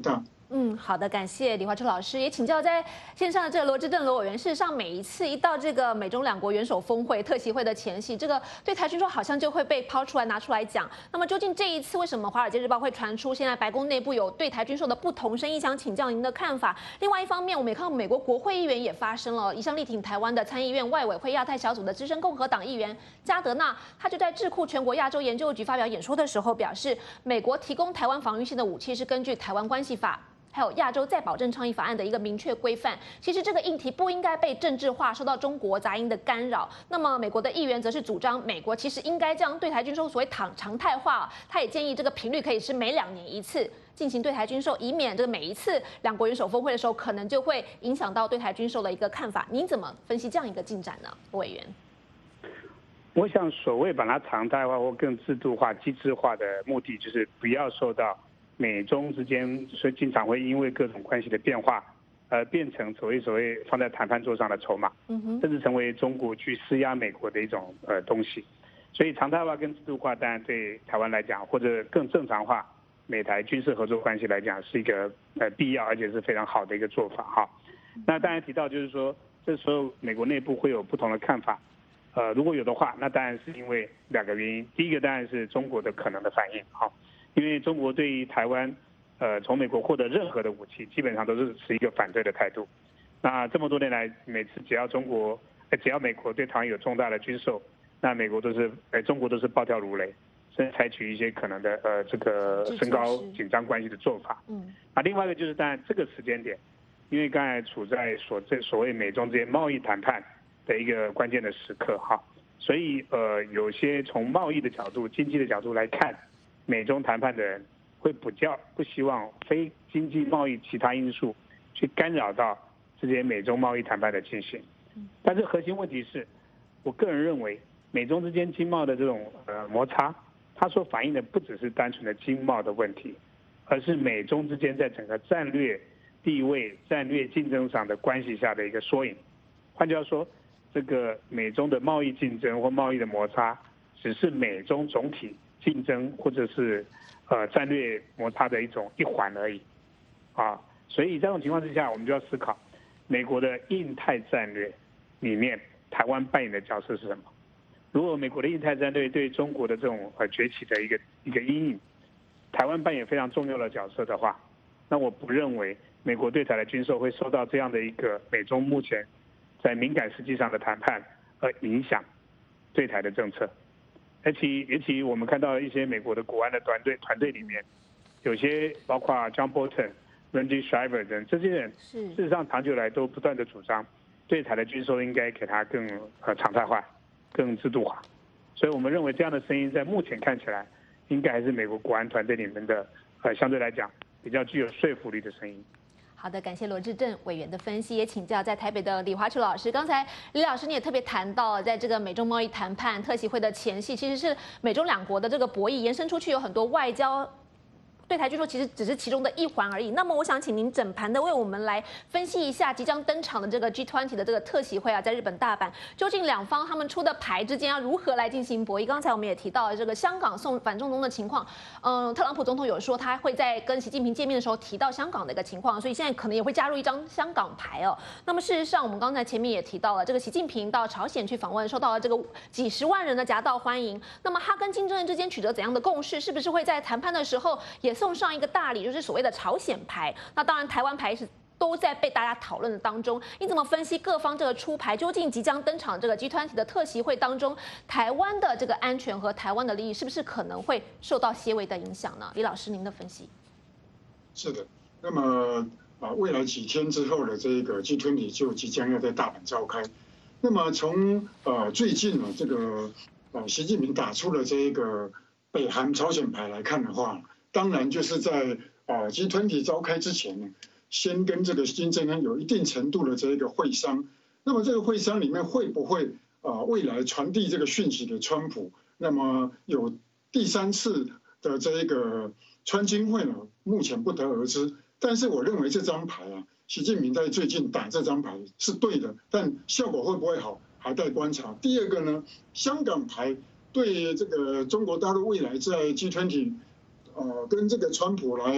嗯，好的，感谢李华秋老师。也请教在线上的这个罗致政罗委员，事实上每一次一到这个美中两国元首峰会、特席会的前夕，这个对台军售好像就会被抛出来拿出来讲。那么究竟这一次为什么《华尔街日报》会传出现在白宫内部有对台军售的不同声音？想请教您的看法。另外一方面，我们也看到美国国会议员也发声了，一向力挺台湾的参议院外委会亚太小组的资深共和党议员加德纳，他就在智库全国亚洲研究局发表演说的时候表示，美国提供台湾防御性的武器是根据《台湾关系法》还有亚洲再保证倡议法案的一个明确规范，其实这个议题不应该被政治化，受到中国杂音的干扰。那么美国的议员则是主张美国其实应该将对台军售所谓常常态化，他也建议这个频率可以是每两年一次进行对台军售，以免这个每一次两国元首峰会的时候，可能就会影响到对台军售的一个看法。您怎么分析这样一个进展呢，委员？ 我想，所谓把它常态化或更制度化、机制化的目的，就是不要受到美中之间，所以经常会因为各种关系的变化，呃，变成所谓所谓放在谈判桌上的筹码，甚至成为中国去施压美国的一种呃东西。所以常态化跟制度化，当然对台湾来讲，或者更正常化美台军事合作关系来讲，是一个呃必要而且是非常好的一个做法哈。那当然提到就是说，这时候美国内部会有不同的看法，呃，如果有的话，那当然是因为两个原因，第一个当然是中国的可能的反应哈。因为中国对于台湾，呃，从美国获得任何的武器，基本上都是持一个反对的态度。那这么多年来，每次只要中国，呃、只要美国对台湾有重大的军售，那美国都是，呃，中国都是暴跳如雷，甚至采取一些可能的，呃，这个升高紧张关系的做法。嗯。啊，另外一个就是，当然这个时间点，因为刚才处在所这所谓美中之间贸易谈判的一个关键的时刻哈，所以呃，有些从贸易的角度、经济的角度来看。美中谈判的人会比较不希望非经济贸易其他因素去干扰到这些美中贸易谈判的进行。但是核心问题是，我个人认为美中之间经贸的这种呃摩擦，它所反映的不只是单纯的经贸的问题，而是美中之间在整个战略地位、战略竞争上的关系下的一个缩影。换句话说，这个美中的贸易竞争或贸易的摩擦，只是美中总体竞争或者是呃战略摩擦的一种一环而已，啊，所以在这种情况之下，我们就要思考美国的印太战略里面台湾扮演的角色是什么？如果美国的印太战略对中国的这种呃崛起的一个一个阴影，台湾扮演非常重要的角色的话，那我不认为美国对台的军售会受到这样的一个美中目前在敏感时机上的谈判而影响对台的政策。而且，尤其我们看到一些美国的国安的团队团队里面，有些包括 John Bolton、Randy Shriver 等这些人，事实上长久来都不断的主张，对台的军售应该给它更呃常态化、更制度化。所以我们认为这样的声音在目前看起来，应该还是美国国安团队里面的呃相对来讲比较具有说服力的声音。 好的，感谢罗致政委员的分析，也请教在台北的李华秋老师。刚才李老师你也特别谈到，在这个美中贸易谈判特席会的前夕，其实是美中两国的这个博弈延伸出去，有很多外交。对台军售其实只是其中的一环而已。那么，我想请您整盘的为我们来分析一下即将登场的这个 G 二十 的这个特席会啊，在日本大阪，究竟两方他们出的牌之间要如何来进行博弈？刚才我们也提到了这个香港送反送中的情况，嗯，特朗普总统有说他会在跟习近平见面的时候提到香港的一个情况，所以现在可能也会加入一张香港牌哦。那么事实上，我们刚才前面也提到了，这个习近平到朝鲜去访问，受到了这个几十万人的夹道欢迎。那么他跟金正恩之间取得怎样的共识？是不是会在谈判的时候也送上一个大礼，就是所谓的朝鲜牌？那当然，台湾牌是都在被大家讨论的当中。你怎么分析各方这个出牌？究竟即将登场这个 G 二十 的特席会当中，台湾的这个安全和台湾的利益是不是可能会受到些微的影响呢？李老师，您的分析？ 是的，那么啊，未来几天之后的这个 G 二十 就即将要在大阪召开。那么从呃最近呢，这个呃习近平打出了这个北韩朝鲜牌来看的话，当然就是在啊 G 二十 召开之前呢，先跟这个金正恩有一定程度的这个会商。那么这个会商里面会不会啊未来传递这个讯息给川普？那么有第三次的这个川金会呢，目前不得而知。但是我认为这张牌啊，习近平在最近打这张牌是对的，但效果会不会好，还待观察。第二个呢，香港牌对这个中国大陆未来在 G 二十 呃跟这个川普来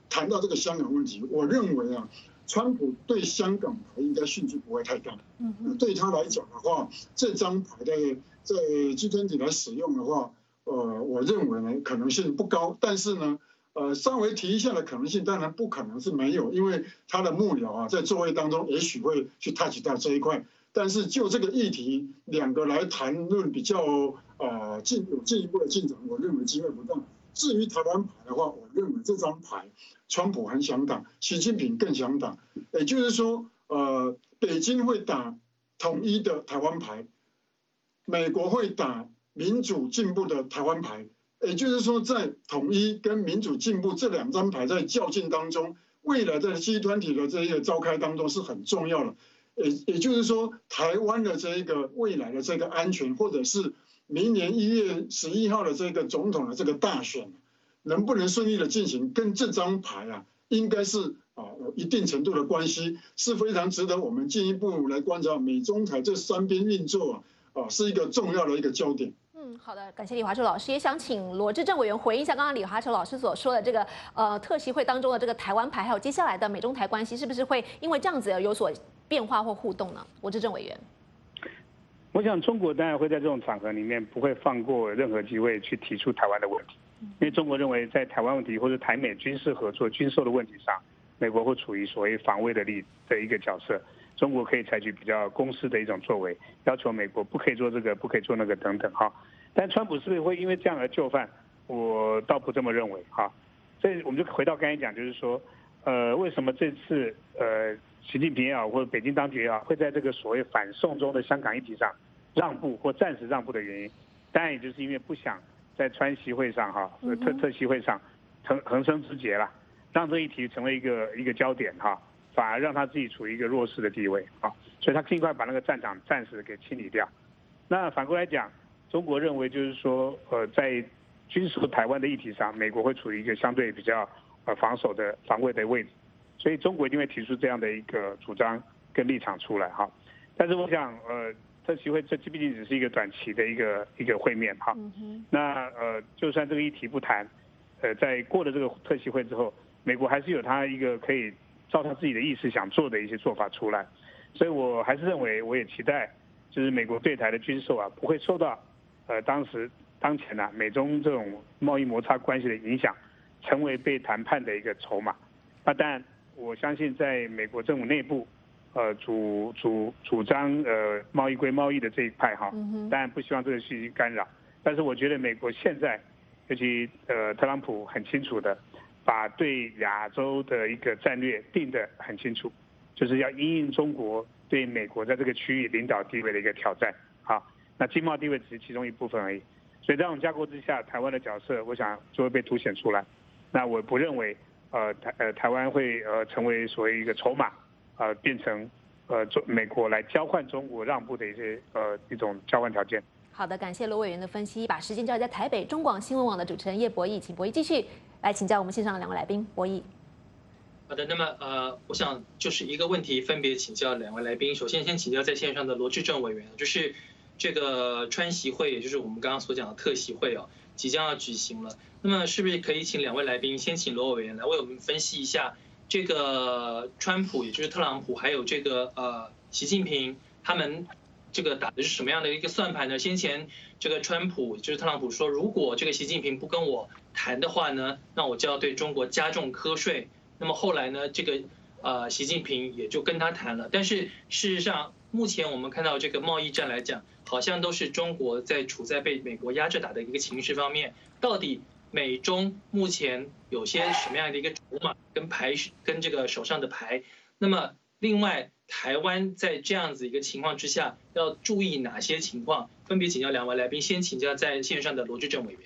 谈到这个香港问题，我认为啊，川普对香港牌应该兴趣不会太大。嗯，对他来讲的话，这张牌在在 G 二十 来使用的话，呃，我认为呢可能性不高，但是呢。呃，稍微提一下的可能性，当然不可能是没有，因为他的幕僚啊，在座位当中也许会去 touch 到这一块。但是就这个议题，两个来谈论比较呃进有进一步的进展，我认为机会不大。至于台湾牌的话，我认为这张牌，川普很想打，习近平更想打，也就是说，呃，北京会打统一的台湾牌，美国会打民主进步的台湾牌。也就是说，在统一跟民主进步这两张牌在较劲当中，未来在 G 二十 的这一个召开当中是很重要的。也也就是说，台湾的这一个未来的这个安全，或者是明年一月十一号的这个总统的这个大选，能不能顺利的进行，跟这张牌啊，应该是啊有一定程度的关系，是非常值得我们进一步来观察美中台这三边运作啊，啊是一个重要的一个焦点。 嗯，好的，感谢李华秋老师，也想请罗致政委员回应一下刚刚李华秋老师所说的这个呃特席会当中的这个台湾牌，还有接下来的美中台关系，是不是会因为这样子有所变化或互动呢？罗致政委员， 我想中国当然会在这种场合里面不会放过任何机会去提出台湾的问题，因为中国认为在台湾问题或者台美军事合作、军售的问题上，美国会处于所谓防卫的力的一个角色。中国可以采取比较公式的一种作为，要求美国不可以做这个，不可以做那个等等哈。但川普是不是会因为这样而就范？我倒不这么认为哈。所以我们就回到刚才讲，就是说，呃，为什么这次呃习近平也好，或者北京当局也好，会在这个所谓反送中的香港议题上让步或暂时让步的原因，当然也就是因为不想在川习会上哈，特特习会上横横生枝节了，让这一题成为一个一个焦点哈。反而让他自己处于一个弱势的地位啊，所以他尽快把那个战场暂时给清理掉。那反过来讲，中国认为就是说，呃，在军售台湾的议题上，美国会处于一个相对比较呃防守的防卫的位置，所以中国一定会提出这样的一个主张跟立场出来哈。但是我想，呃，特席会这毕竟只是一个短期的一个一个会面哈。嗯、那呃，就算这个议题不谈，呃，在过了这个特席会之后，美国还是有他一个可以。照他自己的意思想做的一些做法出来，所以我还是认为，我也期待，就是美国对台的军售啊，不会受到，呃，当时当前啊美中这种贸易摩擦关系的影响，成为被谈判的一个筹码。那当然，我相信在美国政府内部，呃，主主主张呃贸易归贸易的这一派哈，当然不希望这个去干扰。但是我觉得美国现在，尤其呃特朗普很清楚的。把对亚洲的一个战略定得很清楚，就是要因应中国对美国在这个区域领导地位的一个挑战。好，那经贸地位只是其中一部分而已。所以在这种架构之下，台湾的角色，我想就会被凸显出来。那我不认为，呃台呃台湾会呃成为所谓一个筹码，呃变成呃中美国来交换中国让步的一些呃一种交换条件。 好的，感谢罗委员的分析。把时间交给在台北中广新闻网的主持人叶博弈，请博弈继续来请教我们线上的两位来宾。博弈， 好的，那么呃，我想就是一个问题，分别请教两位来宾。首先先请教在线上的罗致政委员，就是这个川习会，也就是我们刚刚所讲的特习会哦，即将要举行了。那么是不是可以请两位来宾先请罗委员来为我们分析一下这个川普，也就是特朗普，还有这个呃习近平他们。这个打的是什么样的一个算盘呢？先前这个川普就是特朗普说，如果这个习近平不跟我谈的话呢，那我就要对中国加重课税。那么后来呢，这个呃习近平也就跟他谈了。但是事实上，目前我们看到这个贸易战来讲，好像都是中国在处在被美国压着打的一个情势方面。到底美中目前有些什么样的一个筹码跟牌跟这个手上的牌？那么另外。台湾在这样子一个情况之下，要注意哪些情况？分别请教两位来宾，先请教在线上的罗致政委员。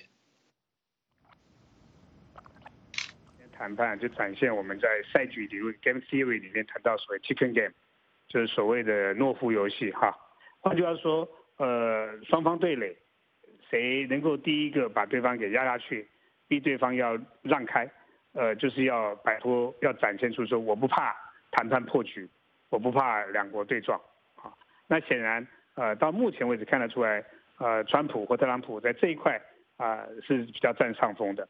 谈判就展现我们在赛局理论 （game theory） 里面谈到所谓 chicken game， 就是所谓的懦夫游戏哈。换句话说，呃，双方对垒，谁能够第一个把对方给压下去，逼对方要让开，呃，就是要摆脱，要展现出说我不怕谈判破局。我不怕两国对撞，啊，那显然，呃，到目前为止看得出来，呃，川普或特朗普在这一块啊、呃、是比较占上风的。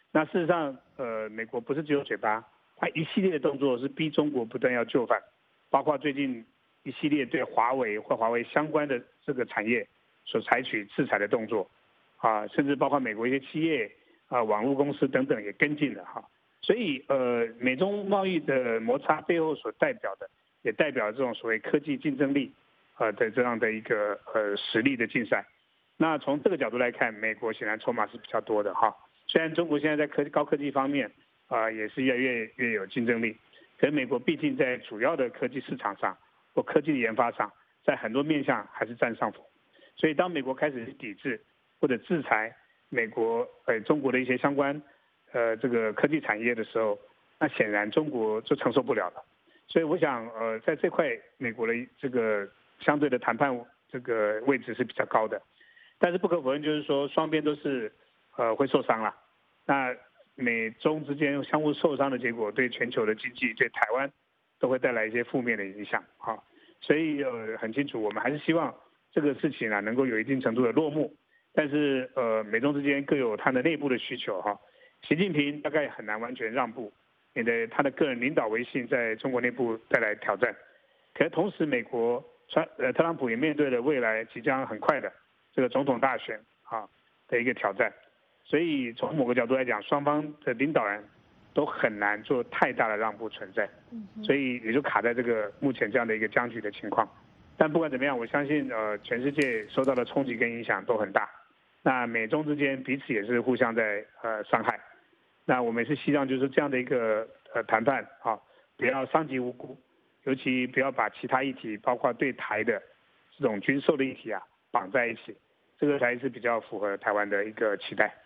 那事实上，呃，美国不是只有嘴巴，它一系列的动作是逼中国不断要就范，包括最近一系列对华为或华为相关的这个产业所采取制裁的动作，啊，甚至包括美国一些企业啊、网络公司等等也跟进了哈。所以，呃，美中贸易的摩擦背后所代表的，也代表这种所谓科技竞争力，呃的这样的一个呃实力的竞赛。那从这个角度来看，美国显然筹码是比较多的哈。虽然中国现在在科高科技方面啊、呃、也是越来越越有竞争力，可是美国毕竟在主要的科技市场上或科技的研发上，在很多面向还是占上风。所以当美国开始抵制或者制裁美国呃中国的一些相关呃这个科技产业的时候，那显然中国就承受不了了。所以我想呃在这块美国的这个相对的谈判这个位置是比较高的，但是不可否认就是说双边都是呃会受伤了。那美中之间相互受伤的结果，对全球的经济、对台湾都会带来一些负面的影响啊。所以呃很清楚，我们还是希望这个事情啊能够有一定程度的落幕。但是呃美中之间各有它的内部的需求哈。习近平大概很难完全让步，免得他的个人领导威信在中国内部带来挑战。可是同时，美国川呃特朗普也面对了未来即将很快的这个总统大选啊的一个挑战。所以从某个角度来讲，双方的领导人都很难做太大的让步存在，所以也就卡在这个目前这样的一个僵局的情况。但不管怎么样，我相信呃全世界受到的冲击跟影响都很大。那美中之间彼此也是互相在呃伤害。那我们也是希望就是这样的一个呃谈判啊，不要伤及无辜，尤其不要把其他议题，包括对台的这种军售的议题啊绑在一起，这个才是比较符合台湾的一个期待。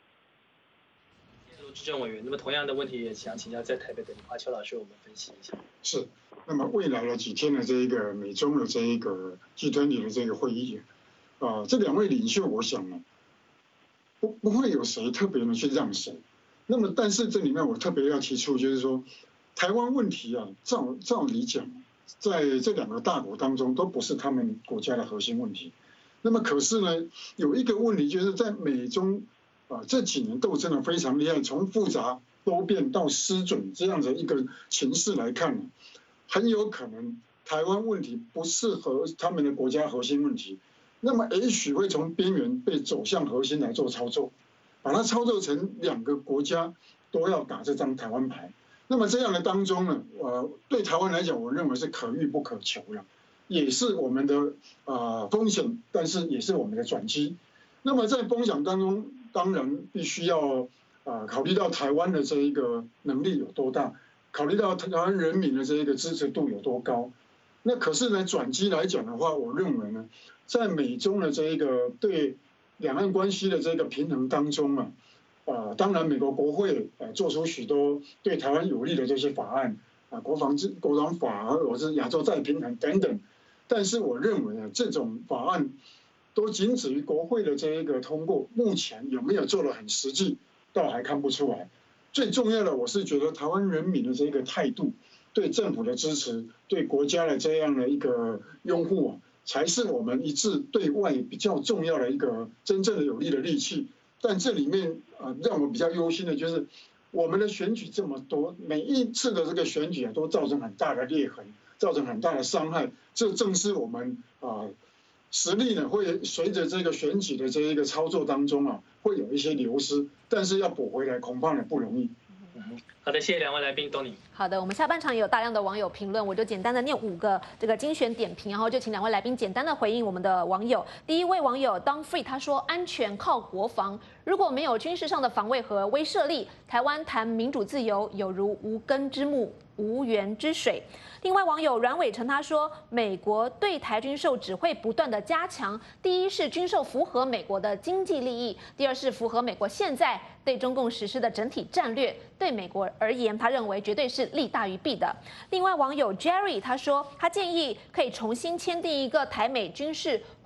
执政委员，那么同样的问题也想请教在台北的李华秋老师，我们分析一下。 是，那么未来的几天的这一个美中的这一个 G 二十 的这个会议，啊、呃，这两位领袖，我想呢，不不会有谁特别的去让谁。那么，但是这里面我特别要提出，就是说，台湾问题啊，照照理讲，在这两个大国当中都不是他们国家的核心问题。那么，可是呢，有一个问题就是在美中。啊，这几年斗争的非常厉害，从复杂多变到失准这样的一个情势来看呢，很有可能台湾问题不适合他们的国家核心问题，那么也许会从边缘被走向核心来做操作，把它操作成两个国家都要打这张台湾牌。那么这样的当中呢，呃，对台湾来讲，我认为是可遇不可求了，也是我们的啊、呃、风险，但是也是我们的转机。那么在风险当中，当然必须要啊考虑到台湾的这一个能力有多大，考虑到台湾人民的这一个支持度有多高。那可是呢，转机来讲的话，我认为呢，在美中的这一个对两岸关系的这个平衡当中啊，啊，当然美国国会啊做出许多对台湾有利的这些法案啊，国防制国防法或者是亚洲再平衡等等，但是我认为呢，这种法案都仅止于国会的这一个通过，目前有没有做得很实际，倒还看不出来。最重要的，我是觉得台湾人民的这个态度，对政府的支持，对国家的这样的一个拥护啊，才是我们一致对外比较重要的一个真正的有力的利器。但这里面啊，让我比较忧心的就是，我们的选举这么多，每一次的这个选举啊，都造成很大的裂痕，造成很大的伤害。这正是我们啊。实力呢会随着这个选举的这一个操作当中啊，会有一些流失，但是要补回来恐怕也不容易。 好的，谢谢两位来宾，都你。 好的，我们下半场也有大量的网友评论，我就简单的念五个这个精选点评，然后就请两位来宾简单的回应我们的网友。第一位网友 Don Free 他说：“安全靠国防，如果没有军事上的防卫和威慑力，台湾谈民主自由有如无根之木、无源之水。”另外网友阮伟成他说：“美国对台军售只会不断的加强，第一是军售符合美国的经济利益，第二是符合美国现在对中共实施的整体战略，对美国而言，他认为绝对是利大于弊的。”另外网友 Jerry 他说，他建议可以重新签订一个台美军事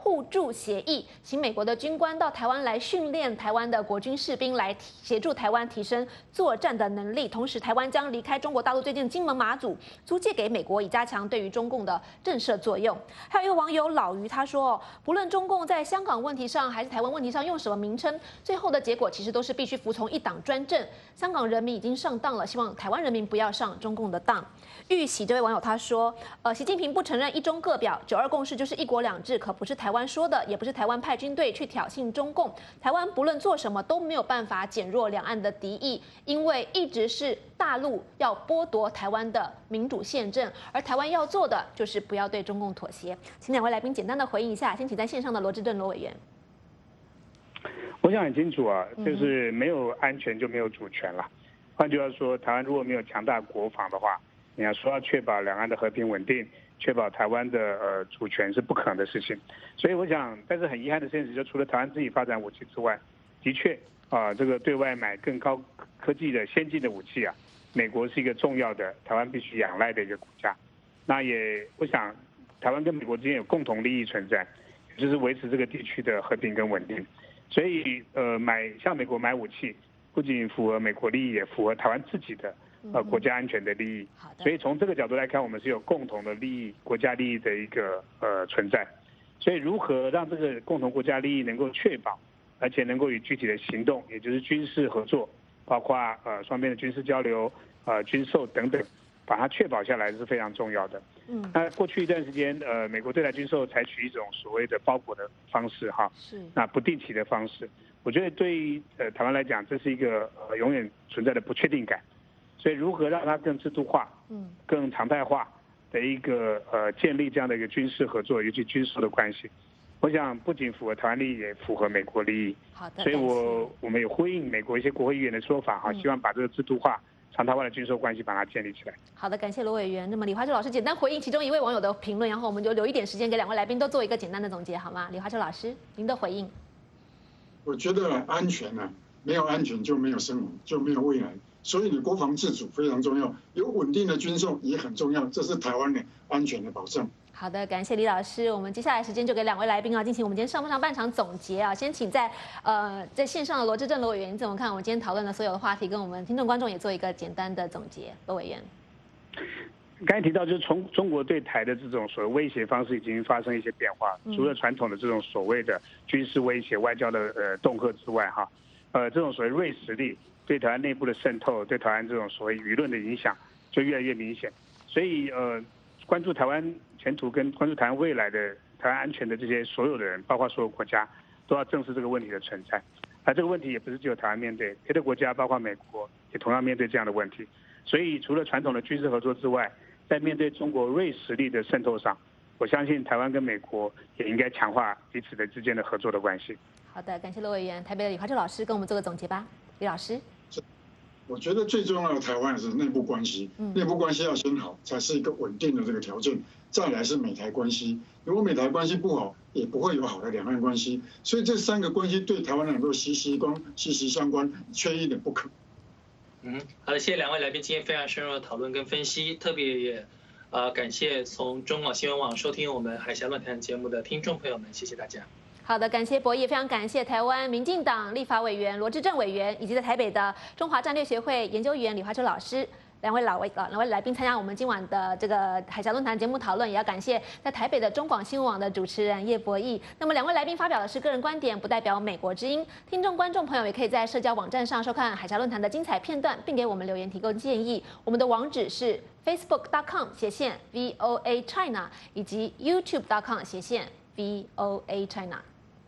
互助协议，请美国的军官到台湾来训练台湾的国军士兵，来协助台湾提升作战的能力。同时，台湾将离开中国大陆最近的金门、马祖，租借给美国，以加强对于中共的震慑作用。还有一个网友老于他说，不论中共在香港问题上还是台湾问题上用什么名称，最后的结果其实都是必须服从一党专政。香港人民已经上当了，希望台湾人民不要上中共的当。玉喜这位网友他说，呃，习近平不承认一中各表，九二共识就是一国两制，可不是台湾说的，也不是台湾派军队去挑衅中共。台湾不论做什么都没有办法减弱两岸的敌意，因为一直是大陆要剥夺台湾的民主宪政，而台湾要做的就是不要对中共妥协。请两位来宾简单的回应一下，先请在线上的罗致政罗委员。 我想很清楚啊，就是没有安全就没有主权了。换句话说，台湾如果没有强大国防的话，你要说要确保两岸的和平稳定，确保台湾的呃主权是不可能的事情。所以我想，但是很遗憾的现实，就除了台湾自己发展武器之外，的确啊、呃，这个对外买更高科技的先进的武器啊，美国是一个重要的台湾必须仰赖的一个国家。那也我想，台湾跟美国之间有共同利益存在，就是维持这个地区的和平跟稳定。所以呃，买向美国买武器，不仅符合美国利益，也符合台湾自己的呃国家安全的利益。所以从这个角度来看，我们是有共同的利益、国家利益的一个呃存在。所以如何让这个共同国家利益能够确保，而且能够以具体的行动，也就是军事合作，包括呃双边的军事交流、呃军售等等，把它确保下来是非常重要的。嗯，那过去一段时间，呃，美国对台军售采取一种所谓的包裹的方式，哈，是，那不定期的方式，我觉得对于呃台湾来讲，这是一个呃永远存在的不确定感。所以如何让它更制度化、嗯，更常态化的一个呃建立这样的一个军事合作，尤其军售的关系，我想不仅符合台湾利益，也符合美国利益。好的，所以我我们有呼应美国一些国会议员的说法，哈，希望把这个制度化、常态化的军售关系把它建立起来。好的，感谢罗委员。那么李华洲老师简单回应其中一位网友的评论，然后我们就留一点时间给两位来宾都做一个简单的总结，好吗？李华洲老师，您的回应。 我觉得安全呢、啊，没有安全就没有生活，就没有未来。所以你国防自主非常重要，有稳定的军售也很重要，这是台湾的安全的保障。好的，感谢李老师。我们接下来时间就给两位来宾啊，进行我们今天上上半场总结啊。先请在呃在线上的罗致政罗委员，你怎么看我们今天讨论的所有的话题，跟我们听众观众也做一个简单的总结。罗委员， 刚才提到，就是从中国对台的这种所谓威胁方式已经发生一些变化，除了传统的这种所谓的军事威胁、外交的呃恫吓之外，哈，呃这种所谓锐实力对台湾内部的渗透，对台湾这种所谓舆论的影响就越来越明显。所以呃，关注台湾前途跟关注台湾未来的台湾安全的这些所有的人，包括所有国家，都要正视这个问题的存在。而这个问题也不是只有台湾面对，别的国家包括美国也同样面对这样的问题。所以除了传统的军事合作之外，在面对中国锐实力的渗透上，我相信台湾跟美国也应该强化彼此的之间的合作的关系。好的，感谢罗委员。台北的李华洲老师跟我们做个总结吧。李老师， 我觉得最重要的台湾是内部关系，内部关系要先好，才是一个稳定的这个条件。再来是美台关系，如果美台关系不好，也不会有好的两岸关系。所以这三个关系对台湾来说息息关息息相关，缺一点不可。 嗯，好的，谢谢两位来宾今天非常深入的讨论跟分析，特别也呃感谢从中广新闻网收听我们海峡论坛节目的听众朋友们，谢谢大家。 好的，感谢博弈，非常感谢台湾民进党立法委员罗致政委员，以及在台北的中华战略协会研究员李华洲老师。两位老位呃两位来宾参加我们今晚的这个海峡论坛节目讨论，也要感谢在台北的中广新闻网的主持人叶博弈。那么两位来宾发表的是个人观点，不代表美国之音。听众观众朋友也可以在社交网站上收看海峡论坛的精彩片段，并给我们留言提供建议。我们的网址是 facebook dot com 斜线 V O A China 以及 YouTube dot com 斜线 V O A China。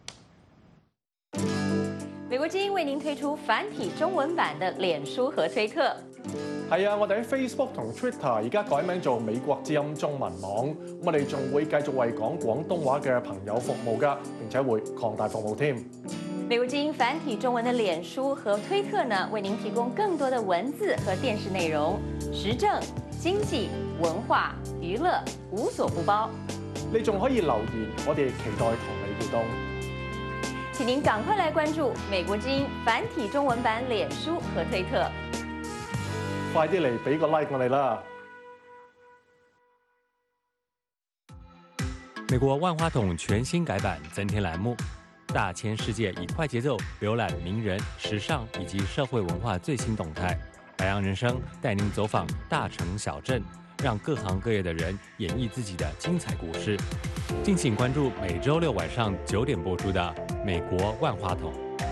美國之音為您推出繁體中文版的臉書和推特。 係啊，我哋喺 Facebook 同 Twitter 而家改名做美國之音中文網，我哋仲會繼續為講廣東話嘅朋友服務㗎，並且會擴大服務添。 美國之音繁體中文的臉書和推特呢，為您提供更多的文字和電視內容，時政、經濟、文化、娛樂無所不包。 你仲可以留言，我哋期待同你互動。 請您趕快來關注美國之音繁體中文版臉書和推特。 快啲嚟俾個 like 我哋啦！ 美国万花筒全新改版，增添栏目。大千世界以快节奏浏览名人、时尚以及社会文化最新动态。百样人生带您走访大城小镇，让各行各业的人演绎自己的精彩故事。敬请关注每周六晚上九点播出的《美国万花筒》。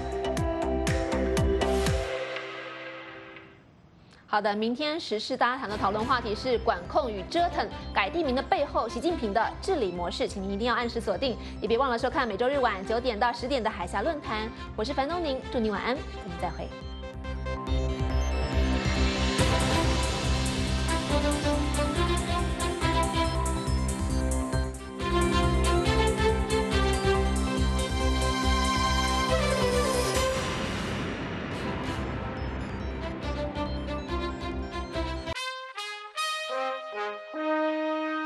好的，明天时事大家谈的讨论话题是管控与折腾，改地名的背后，习近平的治理模式，请您一定要按时锁定，也别忘了收看每周日晚九点到十点的海峡论坛。我是樊东宁，祝您晚安，我们再会。